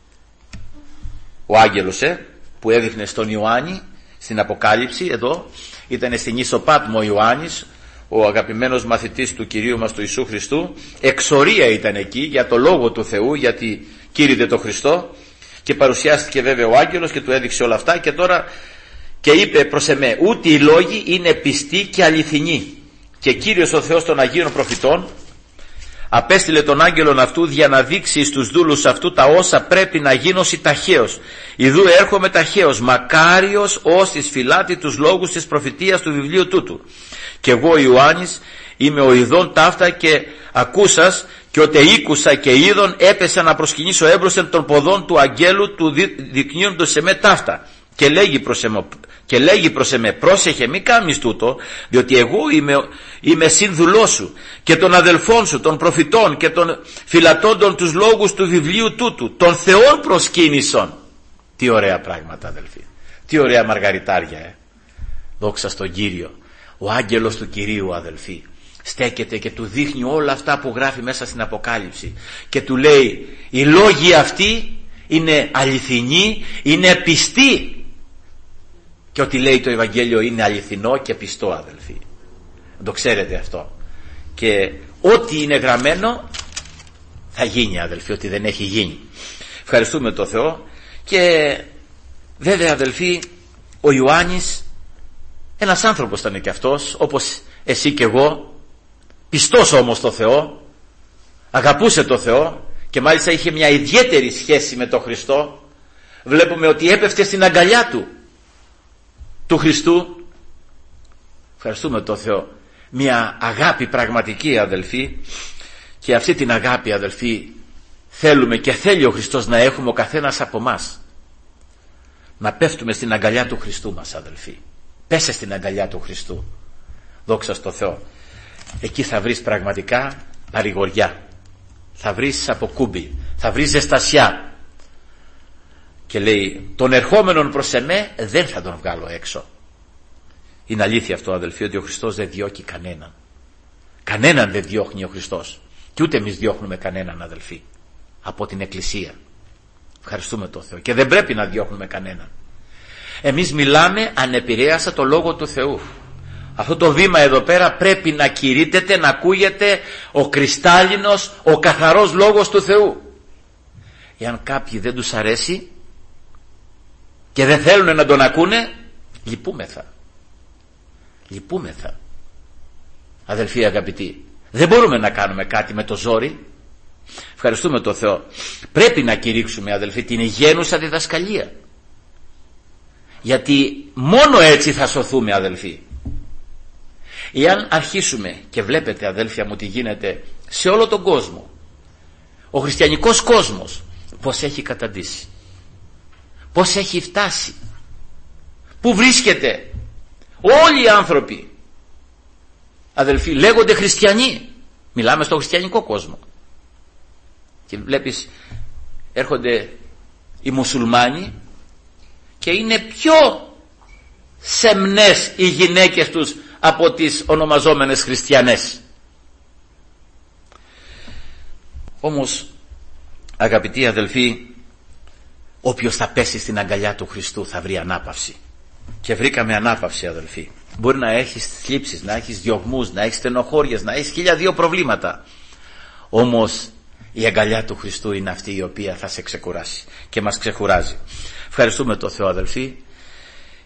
ο άγγελος ε, που έδειχνε στον Ιωάννη στην Αποκάλυψη. Εδώ ήταν στην Ίσο Πάτμο ο Ιωάννης, ο αγαπημένος μαθητής του Κυρίου μας του Ιησού Χριστού. Εξορία ήταν εκεί για το Λόγο του Θεού, γιατί κήρυτε το Χριστό, και παρουσιάστηκε βέβαια ο άγγελος και του έδειξε όλα αυτά. Και τώρα και είπε προς εμέ ούτε οι λόγοι είναι πιστοί και αληθινοί, και Κύριος ο Θεός των Αγίων Προφητών απέστειλε τον άγγελον αυτού για να δείξει στους δούλους αυτού τα όσα πρέπει να γίνωση ταχαίως. Ιδού έρχομαι ταχαίως, μακάριος όσοι φυλάτη τους λόγους της προφητείας του βιβλίου τούτου. Και εγώ Ιωάννης είμαι ο ειδών ταύτα και ακούσας, και ότε ήκουσα και είδων έπεσα να προσκυνήσω έμπροσθεν των ποδών του αγγέλου του δεικνύοντος σε με ταύτα. Και λέγει προς εμέ, και λέγει προς εμέ πρόσεχε μη κάνεις τούτο, διότι εγώ είμαι, είμαι σύνδουλός σου και των αδελφών σου των προφητών και των φυλατώντων τους λόγους του βιβλίου τούτου, των Θεών προσκύνησον. Τι ωραία πράγματα, αδελφοί, τι ωραία μαργαριτάρια ε. Δόξα στον Κύριο. Ο άγγελος του Κυρίου, αδελφοί, στέκεται και του δείχνει όλα αυτά που γράφει μέσα στην Αποκάλυψη και του λέει οι λόγοι αυτοί είναι αληθινοί, είναι πιστοί, και ό,τι λέει το Ευαγγέλιο είναι αληθινό και πιστό, αδελφοί. Το ξέρετε αυτό. Και ό,τι είναι γραμμένο θα γίνει, αδελφοί, ό,τι δεν έχει γίνει. Ευχαριστούμε τον Θεό. Και βέβαια, αδελφοί, ο Ιωάννης ένας άνθρωπος ήταν και αυτός, όπως εσύ και εγώ, πιστός όμως το Θεό, αγαπούσε το Θεό και μάλιστα είχε μια ιδιαίτερη σχέση με τον Χριστό. Βλέπουμε ότι έπεφτε στην αγκαλιά του του Χριστού. Ευχαριστούμε τον Θεό. Μια αγάπη πραγματική, αδελφοί, και αυτή την αγάπη, αδελφοί, θέλουμε και θέλει ο Χριστός να έχουμε ο καθένας από μας. Να πέφτουμε στην αγκαλιά του Χριστού μας, αδελφοί. Πέσε στην αγκαλιά του Χριστού. Δόξα στο Θεό. Εκεί θα βρεις πραγματικά παρηγοριά, θα βρεις αποκούμπη, θα βρεις ζεστασιά. Και λέει τον ερχόμενον προς εμέ δεν θα τον βγάλω έξω. Είναι αλήθεια αυτό, αδελφοί, ότι ο Χριστός δεν διώκει κανέναν. Κανέναν δεν διώχνει ο Χριστός. Και ούτε εμείς διώχνουμε κανέναν, αδελφοί, από την Εκκλησία. Ευχαριστούμε τον Θεό. Και δεν πρέπει να διώχνουμε κανέναν. Εμείς μιλάμε ανεπηρέασα το Λόγο του Θεού. Αυτό το βήμα εδώ πέρα πρέπει να κηρύττεται, να ακούγεται ο κρυστάλλινος, ο καθαρός Λόγος του Θεού. Εάν κάποιοι δεν τους αρέσει και δεν θέλουν να τον ακούνε, λυπούμεθα. Λυπούμεθα. Αδελφοί αγαπητοί, δεν μπορούμε να κάνουμε κάτι με το ζόρι. Ευχαριστούμε τον Θεό. Πρέπει να κηρύξουμε, αδελφοί, την υγιαίνουσα διδασκαλία. Γιατί μόνο έτσι θα σωθούμε, αδελφοί. Εάν αρχίσουμε, και βλέπετε, αδέλφια μου, τι γίνεται σε όλο τον κόσμο, ο χριστιανικός κόσμος πως έχει καταντήσει, πως έχει φτάσει, που βρίσκεται. Όλοι οι άνθρωποι, αδελφοί, λέγονται χριστιανοί. Μιλάμε στο χριστιανικό κόσμο. Και βλέπεις, έρχονται οι μουσουλμάνοι και είναι πιο σεμνές οι γυναίκες τους από τις ονομαζόμενες χριστιανές. Όμως, αγαπητοί αδελφοί, όποιος θα πέσει στην αγκαλιά του Χριστού θα βρει ανάπαυση. Και βρήκαμε ανάπαυση, αδελφοί. Μπορεί να έχεις θλίψεις, να έχεις διωγμούς, να έχεις στενοχώριες, να έχεις χίλια δύο προβλήματα. Όμως η αγκαλιά του Χριστού είναι αυτή η οποία θα σε ξεκουράσει και μας ξεκουράζει. Ευχαριστούμε τον Θεό, αδελφοί.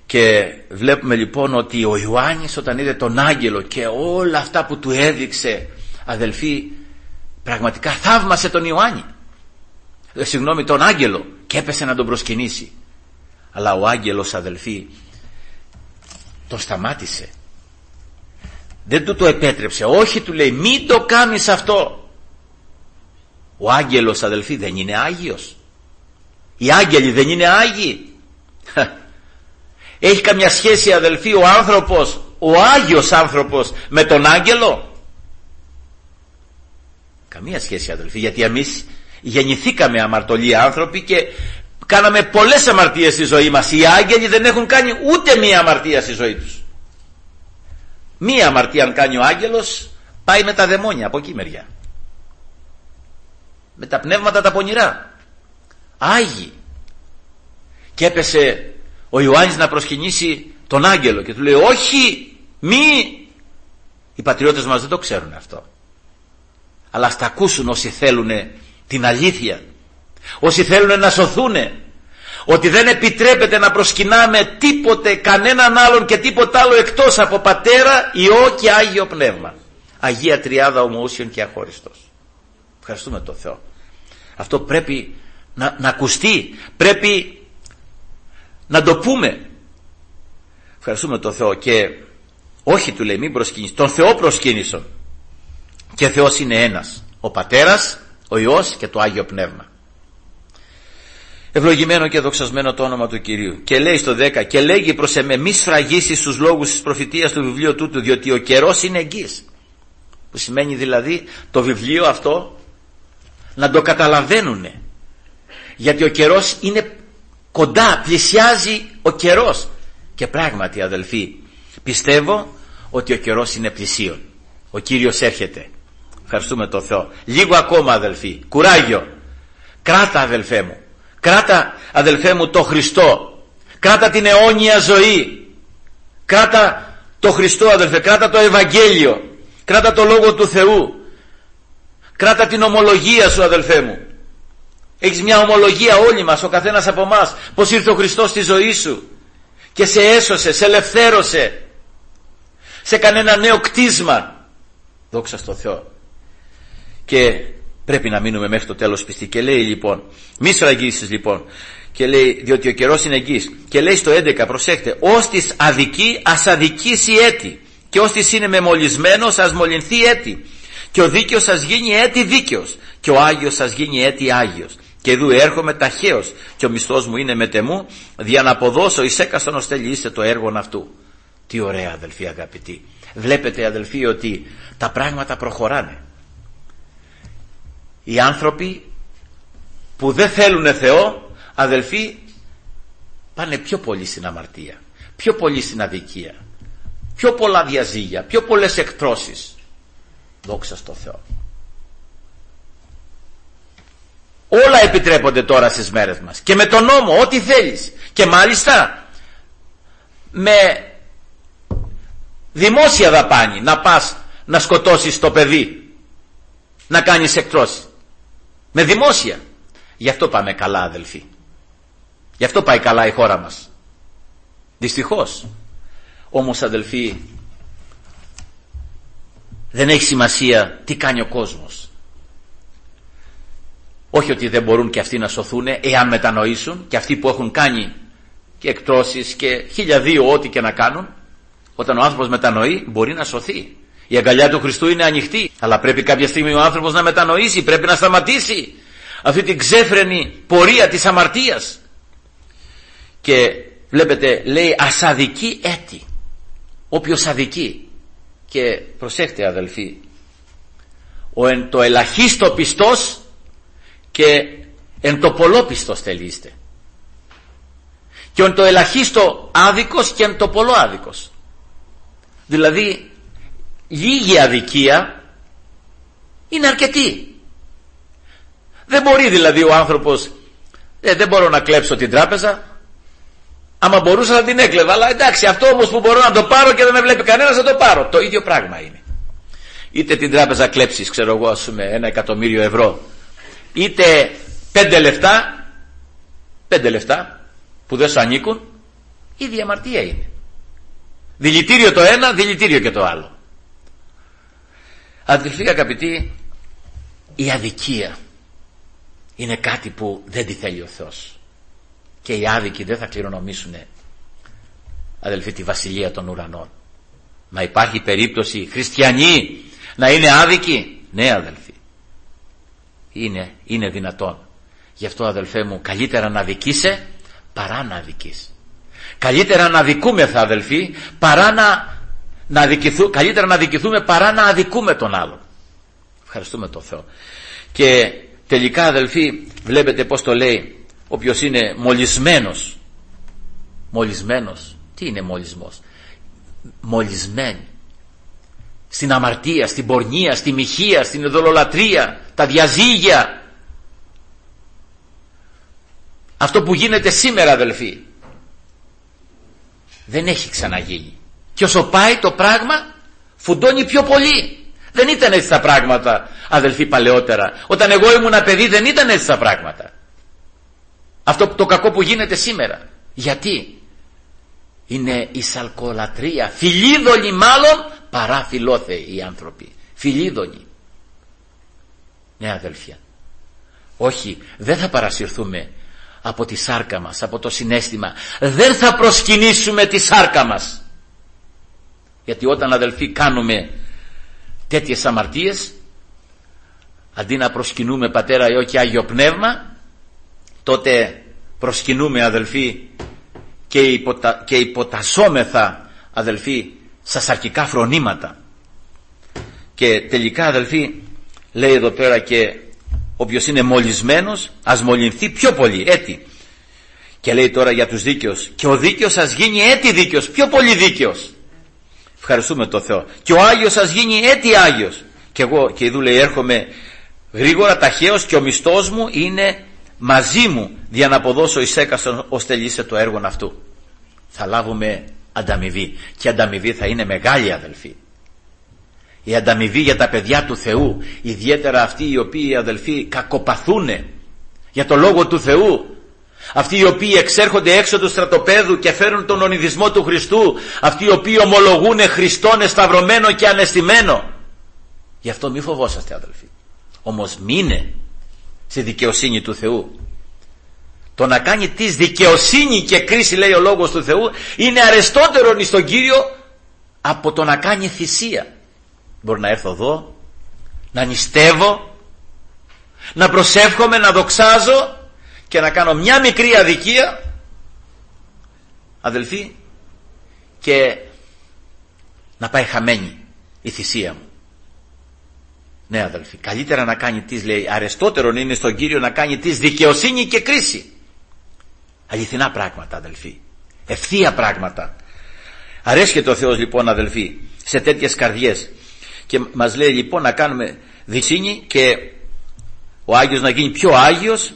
Και βλέπουμε λοιπόν ότι ο Ιωάννης όταν είδε τον άγγελο και όλα αυτά που του έδειξε, αδελφοί, πραγματικά θαύμασε τον Ιωάννη, ε, συγγνώμη τον άγγελο, και έπεσε να τον προσκυνήσει. Αλλά ο άγγελος, αδελφοί, τον σταμάτησε, δεν του το επέτρεψε. Όχι, του λέει, μην το κάνεις αυτό. Ο άγγελος, αδελφοί, δεν είναι άγιος? Οι άγγελοι δεν είναι άγιοι? Έχει καμιά σχέση, αδελφοί, ο άνθρωπος, ο άγιος άνθρωπος, με τον άγγελο? Καμία σχέση, αδελφοί, γιατί εμείς γεννηθήκαμε αμαρτωλοί άνθρωποι και κάναμε πολλές αμαρτίες στη ζωή μας. Οι άγγελοι δεν έχουν κάνει ούτε μία αμαρτία στη ζωή τους. Μία αμαρτία αν κάνει ο άγγελος, πάει με τα δαιμόνια από εκεί μεριά, με τα πνεύματα τα πονηρά. Άγιοι. Και έπεσε ο Ιωάννης να προσκυνήσει τον άγγελο και του λέει, όχι, μη. Οι πατριώτες μας δεν το ξέρουν αυτό, αλλά ας τα ακούσουν όσοι θέλουν την αλήθεια, όσοι θέλουν να σωθούν, ότι δεν επιτρέπεται να προσκυνάμε τίποτε, κανέναν άλλον και τίποτα άλλο εκτός από Πατέρα, Υιό και Άγιο Πνεύμα. Αγία Τριάδα ομοούσιον και αχώριστος. Ευχαριστούμε τον Θεό. Αυτό πρέπει να, να ακουστεί, πρέπει να το πούμε. Ευχαριστούμε τον Θεό. Και όχι, του λέει, μην προσκύνεις, τον Θεό προσκύνησον. Και Θεός είναι ένας, ο Πατέρας, ο Υιός και το Άγιο Πνεύμα. Ευλογημένο και δοξασμένο το όνομα του Κυρίου. Και λέει στο δέκα, και λέγει προς εμέ, μη σφραγίσεις τους λόγους της προφητείας του βιβλίου τούτου, διότι ο καιρός είναι εγγύς. Που σημαίνει δηλαδή το βιβλίο αυτό να το καταλαβαίνουνε, γιατί ο καιρός είναι κοντά, πλησιάζει ο καιρός. Και πράγματι, αδελφοί, πιστεύω ότι ο καιρός είναι πλησίον. Ο Κύριος έρχεται. Ευχαριστούμε τον Θεό. Λίγο ακόμα, αδελφοί, κουράγιο. Κράτα, αδελφέ μου, κράτα, αδελφέ μου, το Χριστό, κράτα την αιώνια ζωή, κράτα το Χριστό, αδελφέ, κράτα το Ευαγγέλιο, κράτα το Λόγο του Θεού, κράτα την ομολογία σου, αδελφέ μου. Έχεις μια ομολογία όλοι μας, ο καθένας από εμάς, πως ήρθε ο Χριστός στη ζωή σου και σε έσωσε, σε ελευθέρωσε, σε κανένα νέο κτίσμα. Δόξα στο Θεό. Και πρέπει να μείνουμε μέχρι το τέλος πιστοί. Και λέει λοιπόν, μη σφραγίσεις λοιπόν, και λέει, διότι ο καιρός είναι εγγύς. Και λέει στο έντεκα, προσέχτε, ώστις αδική ας αδικήσει έτη, και ώστις είναι μεμολισμένος ας μολυνθεί έτη, και ο δίκαιος ας γίνει έτη δίκαιος, και ο Άγιος ας γίνει έτη Άγιος. Και εδώ έρχομαι ταχαίως, και ο μισθός μου είναι μετεμού, δια να αποδώσω εις έκαστον ως τελειήστε το έργον αυτού. Τι ωραία, αδελφοί αγαπητοί. Βλέπετε, αδελφοί, ότι τα πράγματα προχωράνε. Οι άνθρωποι που δεν θέλουν Θεό, αδελφοί, πάνε πιο πολύ στην αμαρτία, πιο πολύ στην αδικία, πιο πολλά διαζύγια, πιο πολλές εκτρώσεις. Δόξα στο Θεό. Όλα επιτρέπονται τώρα στις μέρες μας, και με τον νόμο, ό,τι θέλεις, και μάλιστα με δημόσια δαπάνη να πας να σκοτώσεις το παιδί, να κάνεις εκτρώσεις, με δημόσια. Γι' αυτό πάμε καλά, αδελφοί. Γι' αυτό πάει καλά η χώρα μας, δυστυχώς. Όμως, αδελφοί, δεν έχει σημασία τι κάνει ο κόσμος. Όχι ότι δεν μπορούν και αυτοί να σωθούν εάν μετανοήσουν, και αυτοί που έχουν κάνει και εκτρώσεις και χιλιαδδύο ό,τι και να κάνουν. Όταν ο άνθρωπος μετανοεί, μπορεί να σωθεί. Η αγκαλιά του Χριστού είναι ανοιχτή, αλλά πρέπει κάποια στιγμή ο άνθρωπος να μετανοήσει, πρέπει να σταματήσει αυτή την ξέφρενη πορεία της αμαρτίας. Και βλέπετε, λέει ασαδική έτη, όποιος αδικεί. Και προσέχτε, αδελφοί, ο εν το ελαχίστο πιστός και εν το πολλό πιστός τελείστε, και εν το ελαχίστο άδικος και εν το πολλό άδικος. Δηλαδή λίγη αδικία είναι αρκετή. Δεν μπορεί δηλαδή ο άνθρωπος, ε, δεν μπορώ να κλέψω την τράπεζα, άμα μπορούσα να την έκλεβα, αλλά εντάξει, αυτό όμως που μπορώ να το πάρω και δεν με βλέπει κανένας, να το πάρω. Το ίδιο πράγμα είναι. Είτε την τράπεζα κλέψεις, ξέρω εγώ, ας πούμε, ένα εκατομμύριο ευρώ, είτε πέντε λεφτά, πέντε λεφτά που δεν σου ανήκουν, ίδια αμαρτία είναι. Δηλητήριο το ένα, δηλητήριο και το άλλο. Αδελφοί αγαπητοί, η αδικία είναι κάτι που δεν τη θέλει ο Θεός. Και οι άδικοι δεν θα κληρονομήσουν, αδελφοί, τη βασιλεία των ουρανών. Μα υπάρχει περίπτωση χριστιανοί να είναι άδικοι? Ναι, αδελφοί, είναι, είναι δυνατόν. Γι' αυτό, αδελφέ μου, καλύτερα να αδικείσαι παρά να αδικείς. Καλύτερα να αδικούμεθα, αδελφοί, παρά να, να αδικηθούμε, καλύτερα να αδικηθούμε παρά να αδικούμε τον άλλον. Ευχαριστούμε τον Θεό. Και τελικά, αδελφοί, βλέπετε πως το λέει, όποιος είναι μολυσμένος. Μολυσμένος. Τι είναι μολυσμός? Μολυσμένοι στην αμαρτία, στην πορνεία, στη μοιχεία, στην ειδωλολατρία, τα διαζύγια. Αυτό που γίνεται σήμερα, αδελφοί, δεν έχει ξαναγίνει. Και όσο πάει το πράγμα φουντώνει πιο πολύ. Δεν ήταν έτσι τα πράγματα, αδελφοί, παλαιότερα. Όταν εγώ ήμουν παιδί δεν ήταν έτσι τα πράγματα. Αυτό το κακό που γίνεται σήμερα. Γιατί? Είναι η σαλκολατρία. Φιλίδωλοι μάλλον παρά φιλόθεοι οι άνθρωποι. Φιλίδωλοι. Ναι, αδελφία. Όχι, δεν θα παρασυρθούμε από τη σάρκα μας, από το συναίσθημα. Δεν θα προσκυνήσουμε τη σάρκα μας. Γιατί όταν, αδελφοί, κάνουμε τέτοιες αμαρτίες, αντί να προσκυνούμε Πατέρα Υιό και Άγιο Πνεύμα, τότε προσκυνούμε, αδελφοί, και, υποτα... και υποτασσόμεθα, αδελφοί, στα σαρκικά φρονήματα. Και τελικά, αδελφοί, λέει εδώ πέρα, και όποιος είναι μολυσμένος ας μολυνθεί πιο πολύ, έτη. Και λέει τώρα για τους δίκαιους, και ο δίκαιος ας γίνει έτη δίκαιος, πιο πολύ δίκαιος. Ευχαριστούμε τον Θεό. Και ο Άγιος ας γίνει έτη Άγιος. Και εγώ, και ειδού, λέει, έρχομαι γρήγορα, ταχαίως, και ο μισθός μου είναι μαζί μου, για να αποδώσω εις έκαστον ως τελείσε το έργο αυτού. Θα λάβουμε ανταμοιβή, και η ανταμοιβή θα είναι μεγάλη, αδελφοί. Η ανταμοιβή για τα παιδιά του Θεού, ιδιαίτερα αυτοί οι οποίοι, αδελφοί, κακοπαθούν για το λόγο του Θεού, αυτοί οι οποίοι εξέρχονται έξω του στρατοπέδου και φέρουν τον ονειδισμό του Χριστού, αυτοί οι οποίοι ομολογούν Χριστόν εσταυρωμένο και ανεστημένο. Γι' αυτό μη φοβόσαστε, αδελφοί, όμως μείνε στη δικαιοσύνη του Θεού. Το να κάνει της δικαιοσύνη και κρίση, λέει ο λόγος του Θεού, είναι αρεστότερον στον Κύριο από το να κάνει θυσία. Μπορεί να έρθω εδώ, να νηστεύω, να προσεύχομαι, να δοξάζω, και να κάνω μια μικρή αδικία, αδελφοί, και να πάει χαμένη η θυσία μου. Ναι, αδελφοί, καλύτερα να κάνει της, λέει, αρεστότερον είναι στον Κύριο να κάνει της δικαιοσύνη και κρίση. Αληθινά πράγματα, αδελφοί, ευθεία πράγματα. Αρέσκεται ο Θεός, λοιπόν, αδελφοί, σε τέτοιες καρδιές, και μας λέει, λοιπόν, να κάνουμε δικαιοσύνη και ο Άγιος να γίνει πιο Άγιος,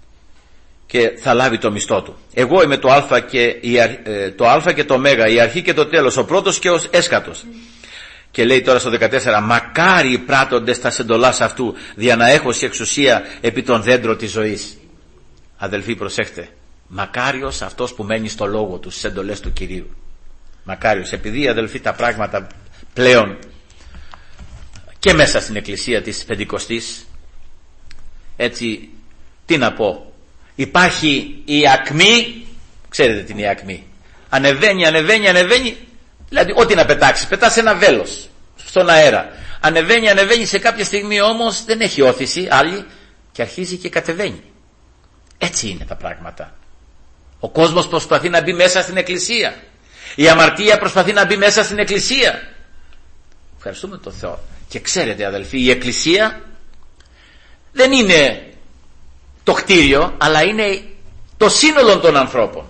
και θα λάβει το μισθό του. Εγώ είμαι το Α και, η, το Α και το Μέγα, η αρχή και το τέλος, ο πρώτος και ο έσκατος. Και λέει τώρα στο δεκατέσσερα, μακάρι οι πράττοντες τα εντολάς αυτού, δια να έχω σε εξουσία επί των δέντρων της ζωής. Αδελφοί, προσέχτε, μακάριος αυτός που μένει στο λόγο του, στις εντολές του Κυρίου. Μακάριος, επειδή, αδελφοί, τα πράγματα πλέον και μέσα στην εκκλησία της Πεντηκοστής, έτσι, τι να πω, υπάρχει η ακμή, ξέρετε τι είναι η ακμή, ανεβαίνει, ανεβαίνει, ανεβαίνει, δηλαδή ό,τι να πετάξει, πετάς ένα βέλος στον αέρα, ανεβαίνει, ανεβαίνει, σε κάποια στιγμή όμως δεν έχει όθηση άλλη και αρχίζει και κατεβαίνει. Έτσι είναι τα πράγματα. Ο κόσμος προσπαθεί να μπει μέσα στην εκκλησία, η αμαρτία προσπαθεί να μπει μέσα στην εκκλησία. Ευχαριστούμε τον Θεό. Και ξέρετε, αδελφοί, η εκκλησία δεν είναι το κτίριο, αλλά είναι το σύνολο των ανθρώπων.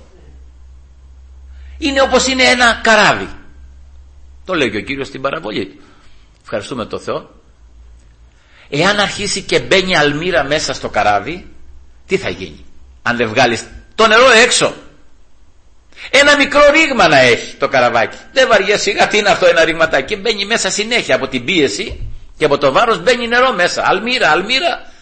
Είναι όπως είναι ένα καράβι. Το λέει και ο Κύριος στην παραβολή του. Ευχαριστούμε τον Θεό. Εάν αρχίσει και μπαίνει αλμύρα μέσα στο καράβι, τι θα γίνει αν δεν βγάλεις το νερό έξω? Ένα μικρό ρήγμα να έχει το καραβάκι, δεν βαριέσαι, σιγά τι είναι αυτό, ένα ρήγματάκι, μπαίνει μέσα συνέχεια από την πίεση και από το βάρος, μπαίνει νερό μέσα, αλμύρα, αλμύρα.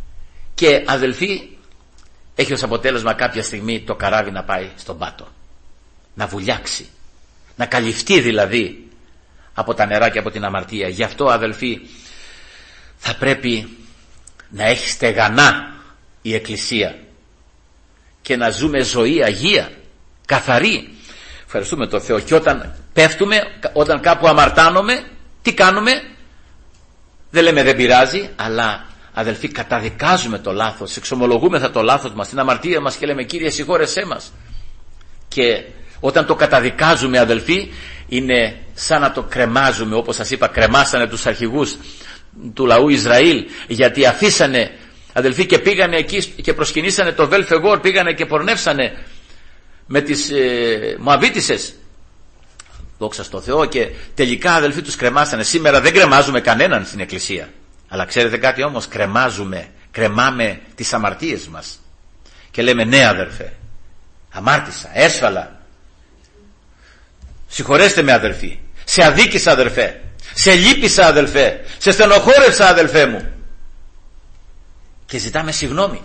Και, αδελφοί, έχει ως αποτέλεσμα κάποια στιγμή το καράβι να πάει στον πάτο. να βουλιάξει, να καλυφθεί δηλαδή από τα νερά και από την αμαρτία. Γι' αυτό, αδελφοί, θα πρέπει να έχει στεγανά η Εκκλησία και να ζούμε ζωή αγία, καθαρή. Ευχαριστούμε τον Θεό. Και όταν πέφτουμε, όταν κάπου αμαρτάνομαι, τι κάνουμε? Δεν λέμε δεν πειράζει, αλλά αδελφοί, καταδικάζουμε το λάθος, εξομολογούμεθα το λάθος μας, την αμαρτία μας και λέμε Κύριε συγχώρεσέ μας. Και όταν το καταδικάζουμε, αδελφοί, είναι σαν να το κρεμάζουμε, όπως σας είπα, κρεμάσανε τους αρχηγούς του λαού Ισραήλ, γιατί αφήσανε, αδελφοί, και πήγανε εκεί και προσκυνήσανε το Βελφεγόρ, πήγανε και πορνεύσανε με τις ε, Μωαβίτισσες. Δόξα στο Θεό. Και τελικά, αδελφοί, τους κρεμάσανε. Σήμερα δεν κρεμάζουμε κανέναν στην Εκκλησία, αλλά ξέρετε κάτι όμως? Κρεμάζουμε, κρεμάμε τις αμαρτίες μας και λέμε ναι αδερφέ, αμάρτησα, έσφαλα, συγχωρέστε με αδελφοί, σε αδίκησα αδελφέ, σε λύπησα αδελφέ, σε στενοχώρευσα αδελφέ μου, και ζητάμε συγγνώμη.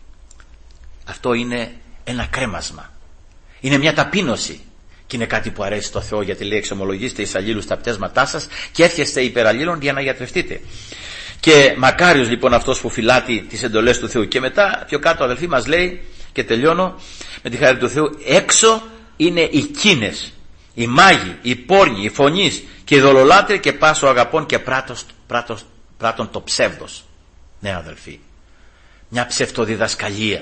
Αυτό είναι ένα κρέμασμα, είναι μια ταπείνωση, και είναι κάτι που αρέσει στο Θεό, γιατί λέει εξομολογήστε εις αλλήλους τα πτέσματά σας και εύχεστε υπερ αλλήλων για να γιατρευτείτε. Και μακάριος λοιπόν αυτός που φυλάτει τις εντολές του Θεού. Και μετά πιο κάτω, αδελφοί, μας λέει, και τελειώνω με τη χάρη του Θεού, έξω είναι οι κίνες, οι μάγοι, οι πόρνοι, οι φωνείς και οι δολολάτροι και πάσο αγαπών και πράτος, πράτος, πράτων το ψεύδος. Ναι αδελφοί, μια ψευτοδιδασκαλία,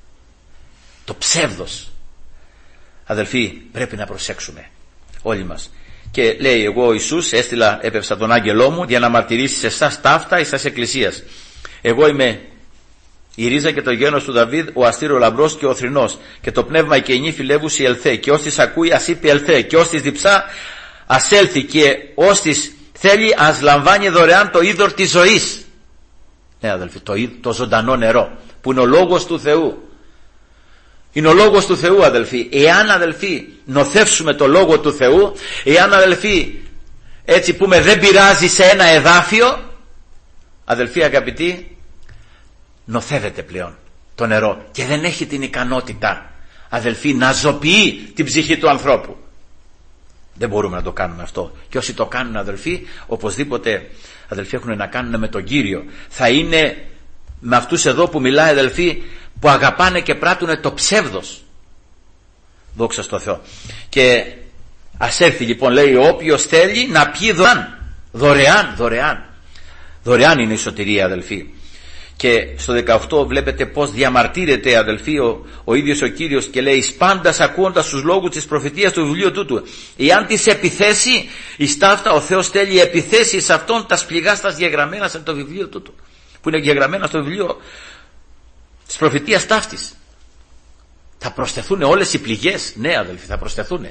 το ψεύδος. Αδελφοί, πρέπει να προσέξουμε όλοι μας. Και λέει, εγώ ο Ιησούς έστειλα, έπευσα τον άγγελό μου για να μαρτυρήσει σε εσάς ταύτα εις τας εκκλησίας. Εγώ είμαι η ρίζα και το γένος του Δαβίδ, ο αστήρο λαμπρός και ο θρηνός, και το πνεύμα και η νύφη λεύουση ελθέ, και ως της ακούει ας είπε ελθέ, και ως της διψά ας έλθει, και ως της θέλει ας λαμβάνει δωρεάν το είδωρ της ζωής. Ναι αδελφοί, το, το ζωντανό νερό που είναι ο λόγος του Θεού. Είναι ο λόγος του Θεού αδελφοί. Εάν αδελφοί νοθεύσουμε το λόγο του Θεού, εάν αδελφοί έτσι πούμε δεν πειράζει σε ένα εδάφιο, αδελφοί αγαπητοί, νοθεύεται πλέον το νερό και δεν έχει την ικανότητα, αδελφοί, να ζωποιεί την ψυχή του ανθρώπου. Δεν μπορούμε να το κάνουμε αυτό. Και όσοι το κάνουν αδελφοί, οπωσδήποτε αδελφοί έχουν να κάνουν με τον Κύριο. Θα είναι με αυτούς εδώ που μιλάει αδελφοί, που αγαπάνε και πράττουν το ψεύδος. Δόξα στο Θεό. Και ας έρθει λοιπόν, λέει, όποιος θέλει να πιει δωρεάν. Δωρεάν, δωρεάν. Δωρεάν είναι η σωτηρία αδελφοί. Και στο δεκαοκτώ βλέπετε πως διαμαρτύρεται αδελφοί ο, ο ίδιος ο Κύριος και λέει, πάντας ακούοντας τους λόγους της προφητείας του βιβλίου τούτου, εάν τις επιθέσει εις ταύτα, ο Θεός θέλει επιθέσει σε αυτόν τα πληγάς τας διαγραμμένα σε το βιβλίο τούτου, που είναι διαγραμμένα στο βιβλίο της προφητείας ταύτης. Θα προσθεθούν όλες οι πληγές. Ναι αδελφοί, θα προσθεθούν.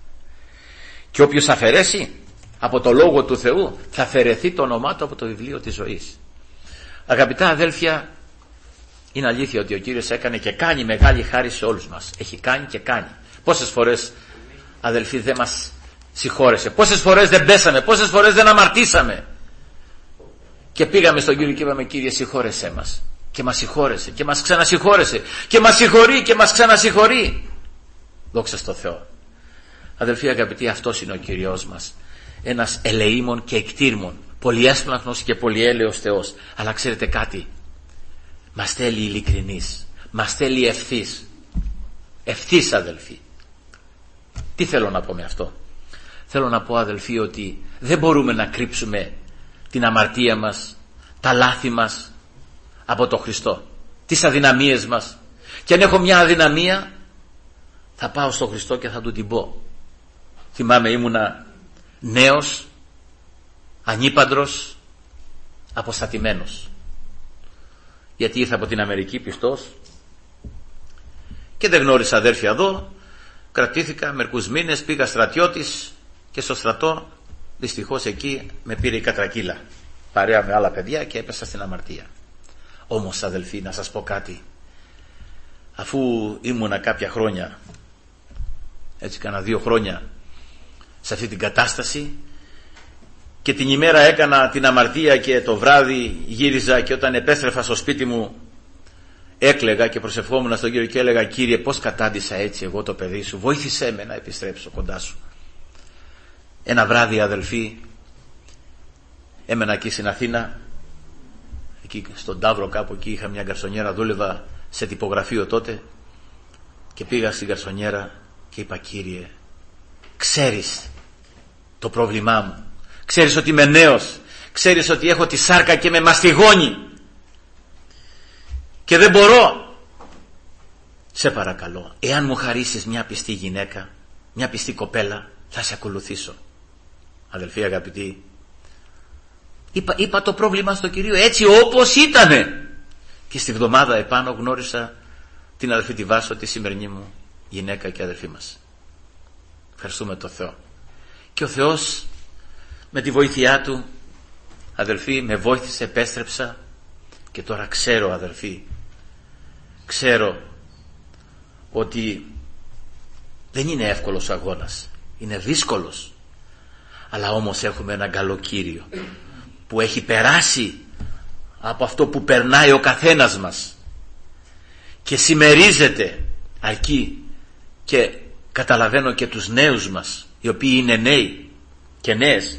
Και όποιος αφαιρέσει από το λόγο του Θεού, θα αφαιρεθεί το όνομά του από το βιβλίο της ζωής. Αγαπητά αδέλφια, είναι αλήθεια ότι ο Κύριος έκανε και κάνει μεγάλη χάρη σε όλους μας. Έχει κάνει και κάνει. Πόσες φορές αδελφοί δεν μας συγχώρεσε, πόσες φορές δεν πέσαμε, πόσες φορές δεν αμαρτήσαμε και πήγαμε στον Κύριο και είπαμε, Κύριε συγχώρεσέ μας, και μας συγχώρεσε και μας ξανασυγχώρεσε και μας συγχωρεί και μας ξανασυγχωρεί. Δόξα στο Θεό. Αδελφοί αγαπητοί, αυτός είναι ο Κύριος μας, ένας ελεήμων και εκτήρμων, πολυέσπλαχνος και πολυέλεος Θεός. Αλλά ξέρετε κάτι, μας θέλει ειλικρινής, μας θέλει ευθύς, ευθύς αδελφοί. Τι θέλω να πω με αυτό? Θέλω να πω αδελφοί ότι δεν μπορούμε να κρύψουμε την αμαρτία μας, τα λάθη μας από τον Χριστό, τις αδυναμίες μας. Και αν έχω μια αδυναμία, θα πάω στον Χριστό και θα του την πω. Θυμάμαι, ήμουνα νέος, ανήπαντρος, αποστατημένος, γιατί ήρθα από την Αμερική πιστός και δεν γνώρισα αδέρφια εδώ. Κρατήθηκα μερικούς μήνες, πήγα στρατιώτης και στο στρατό δυστυχώς εκεί με πήρε η κατρακύλα παρέα με άλλα παιδιά και έπεσα στην αμαρτία. Όμως αδελφοί, να σας πω κάτι, αφού ήμουνα κάποια χρόνια, έτσι κάνα δύο χρόνια σε αυτή την κατάσταση, και την ημέρα έκανα την αμαρτία και το βράδυ γύριζα, και όταν επέστρεφα στο σπίτι μου έκλαιγα και προσευχόμουν στον Κύριο και έλεγα, Κύριε, πώς κατάντησα έτσι εγώ το παιδί σου, βοήθησέ με να επιστρέψω κοντά σου. Ένα βράδυ, αδελφοί, έμενα εκεί στην Αθήνα, εκεί στον Ταύρο κάπου εκεί είχα μια γκαρσονιέρα, δούλευα σε τυπογραφείο τότε, και πήγα στην γκαρσονιέρα και είπα, Κύριε, ξέρεις το πρόβλημά μου, ξέρεις ότι είμαι νέος, ξέρεις ότι έχω τη σάρκα και με μαστιγώνει και δεν μπορώ. Σε παρακαλώ, εάν μου χαρίσεις μια πιστή γυναίκα, μια πιστή κοπέλα, θα σε ακολουθήσω. Αδελφοί αγαπητοί, είπα, είπα το πρόβλημα στο Κυρίο έτσι όπως ήτανε, και στη βδομάδα επάνω γνώρισα την αδελφή τη Βάσο, τη σημερινή μου γυναίκα και αδελφή μας. Ευχαριστούμε τον Θεό. Και ο Θεός με τη βοήθειά Του, αδελφοί, με βοήθησε, επέστρεψα και τώρα ξέρω, αδελφοί, ξέρω ότι δεν είναι εύκολος αγώνας, είναι δύσκολος, αλλά όμως έχουμε έναν καλό Κύριο που έχει περάσει από αυτό που περνάει ο καθένας μας και συμμερίζεται, αρκεί, και καταλαβαίνω και τους νέους μας, οι οποίοι είναι νέοι και νέες,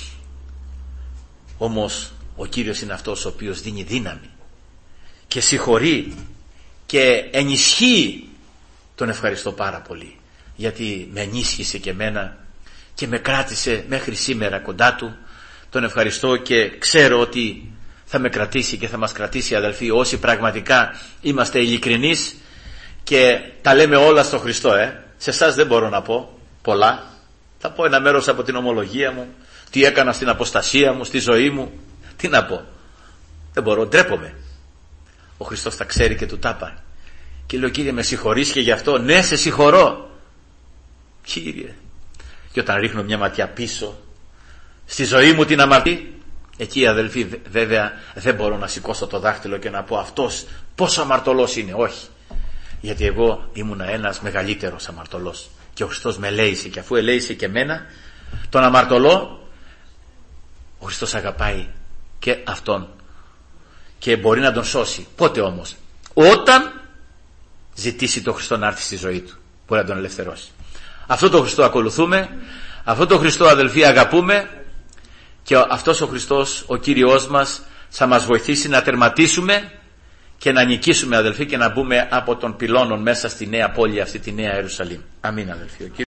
όμως ο Κύριος είναι αυτός ο οποίος δίνει δύναμη και συγχωρεί και ενισχύει. Τον ευχαριστώ πάρα πολύ, γιατί με ενίσχυσε και εμένα και με κράτησε μέχρι σήμερα κοντά Του. Τον ευχαριστώ και ξέρω ότι θα με κρατήσει και θα μας κρατήσει, αδελφοί, όσοι πραγματικά είμαστε ειλικρινείς και τα λέμε όλα στο Χριστό. ε. Σε εσάς δεν μπορώ να πω πολλά, θα πω ένα μέρος από την ομολογία μου, τι έκανα στην αποστασία μου, στη ζωή μου, τι να πω, δεν μπορώ, ντρέπομαι. Ο Χριστός τα ξέρει και Του τάπα. Και λέω, Κύριε, με συγχωρείς και γι' αυτό? Ναι, σε συγχωρώ, Κύριε. Και όταν ρίχνω μια ματιά πίσω στη ζωή μου την αμαρτία, εκεί, αδελφοί, βέβαια δεν μπορώ να σηκώσω το δάχτυλο και να πω αυτός πόσο αμαρτωλός είναι. Όχι, γιατί εγώ ήμουνα ένας μεγαλύτερος αμαρτωλός και ο Χριστός με ελέησε, και αφού ελέησε και εμένα τον αμαρτωλό, ο Χριστός αγαπάει και αυτόν και μπορεί να τον σώσει. Πότε όμως? Όταν ζητήσει τον Χριστό να έρθει στη ζωή του, μπορεί να τον ελευθερώσει. Αυτό το Χριστό ακολουθούμε, αυτό το Χριστό, αδελφοί, αγαπούμε, και αυτός ο Χριστός, ο Κύριος μας, θα μας βοηθήσει να τερματίσουμε και να νικήσουμε, αδελφοί, και να μπούμε από τον πυλώνων μέσα στη νέα πόλη, αυτή τη νέα Ιερουσαλήμ. Αμήν, αδελφοί.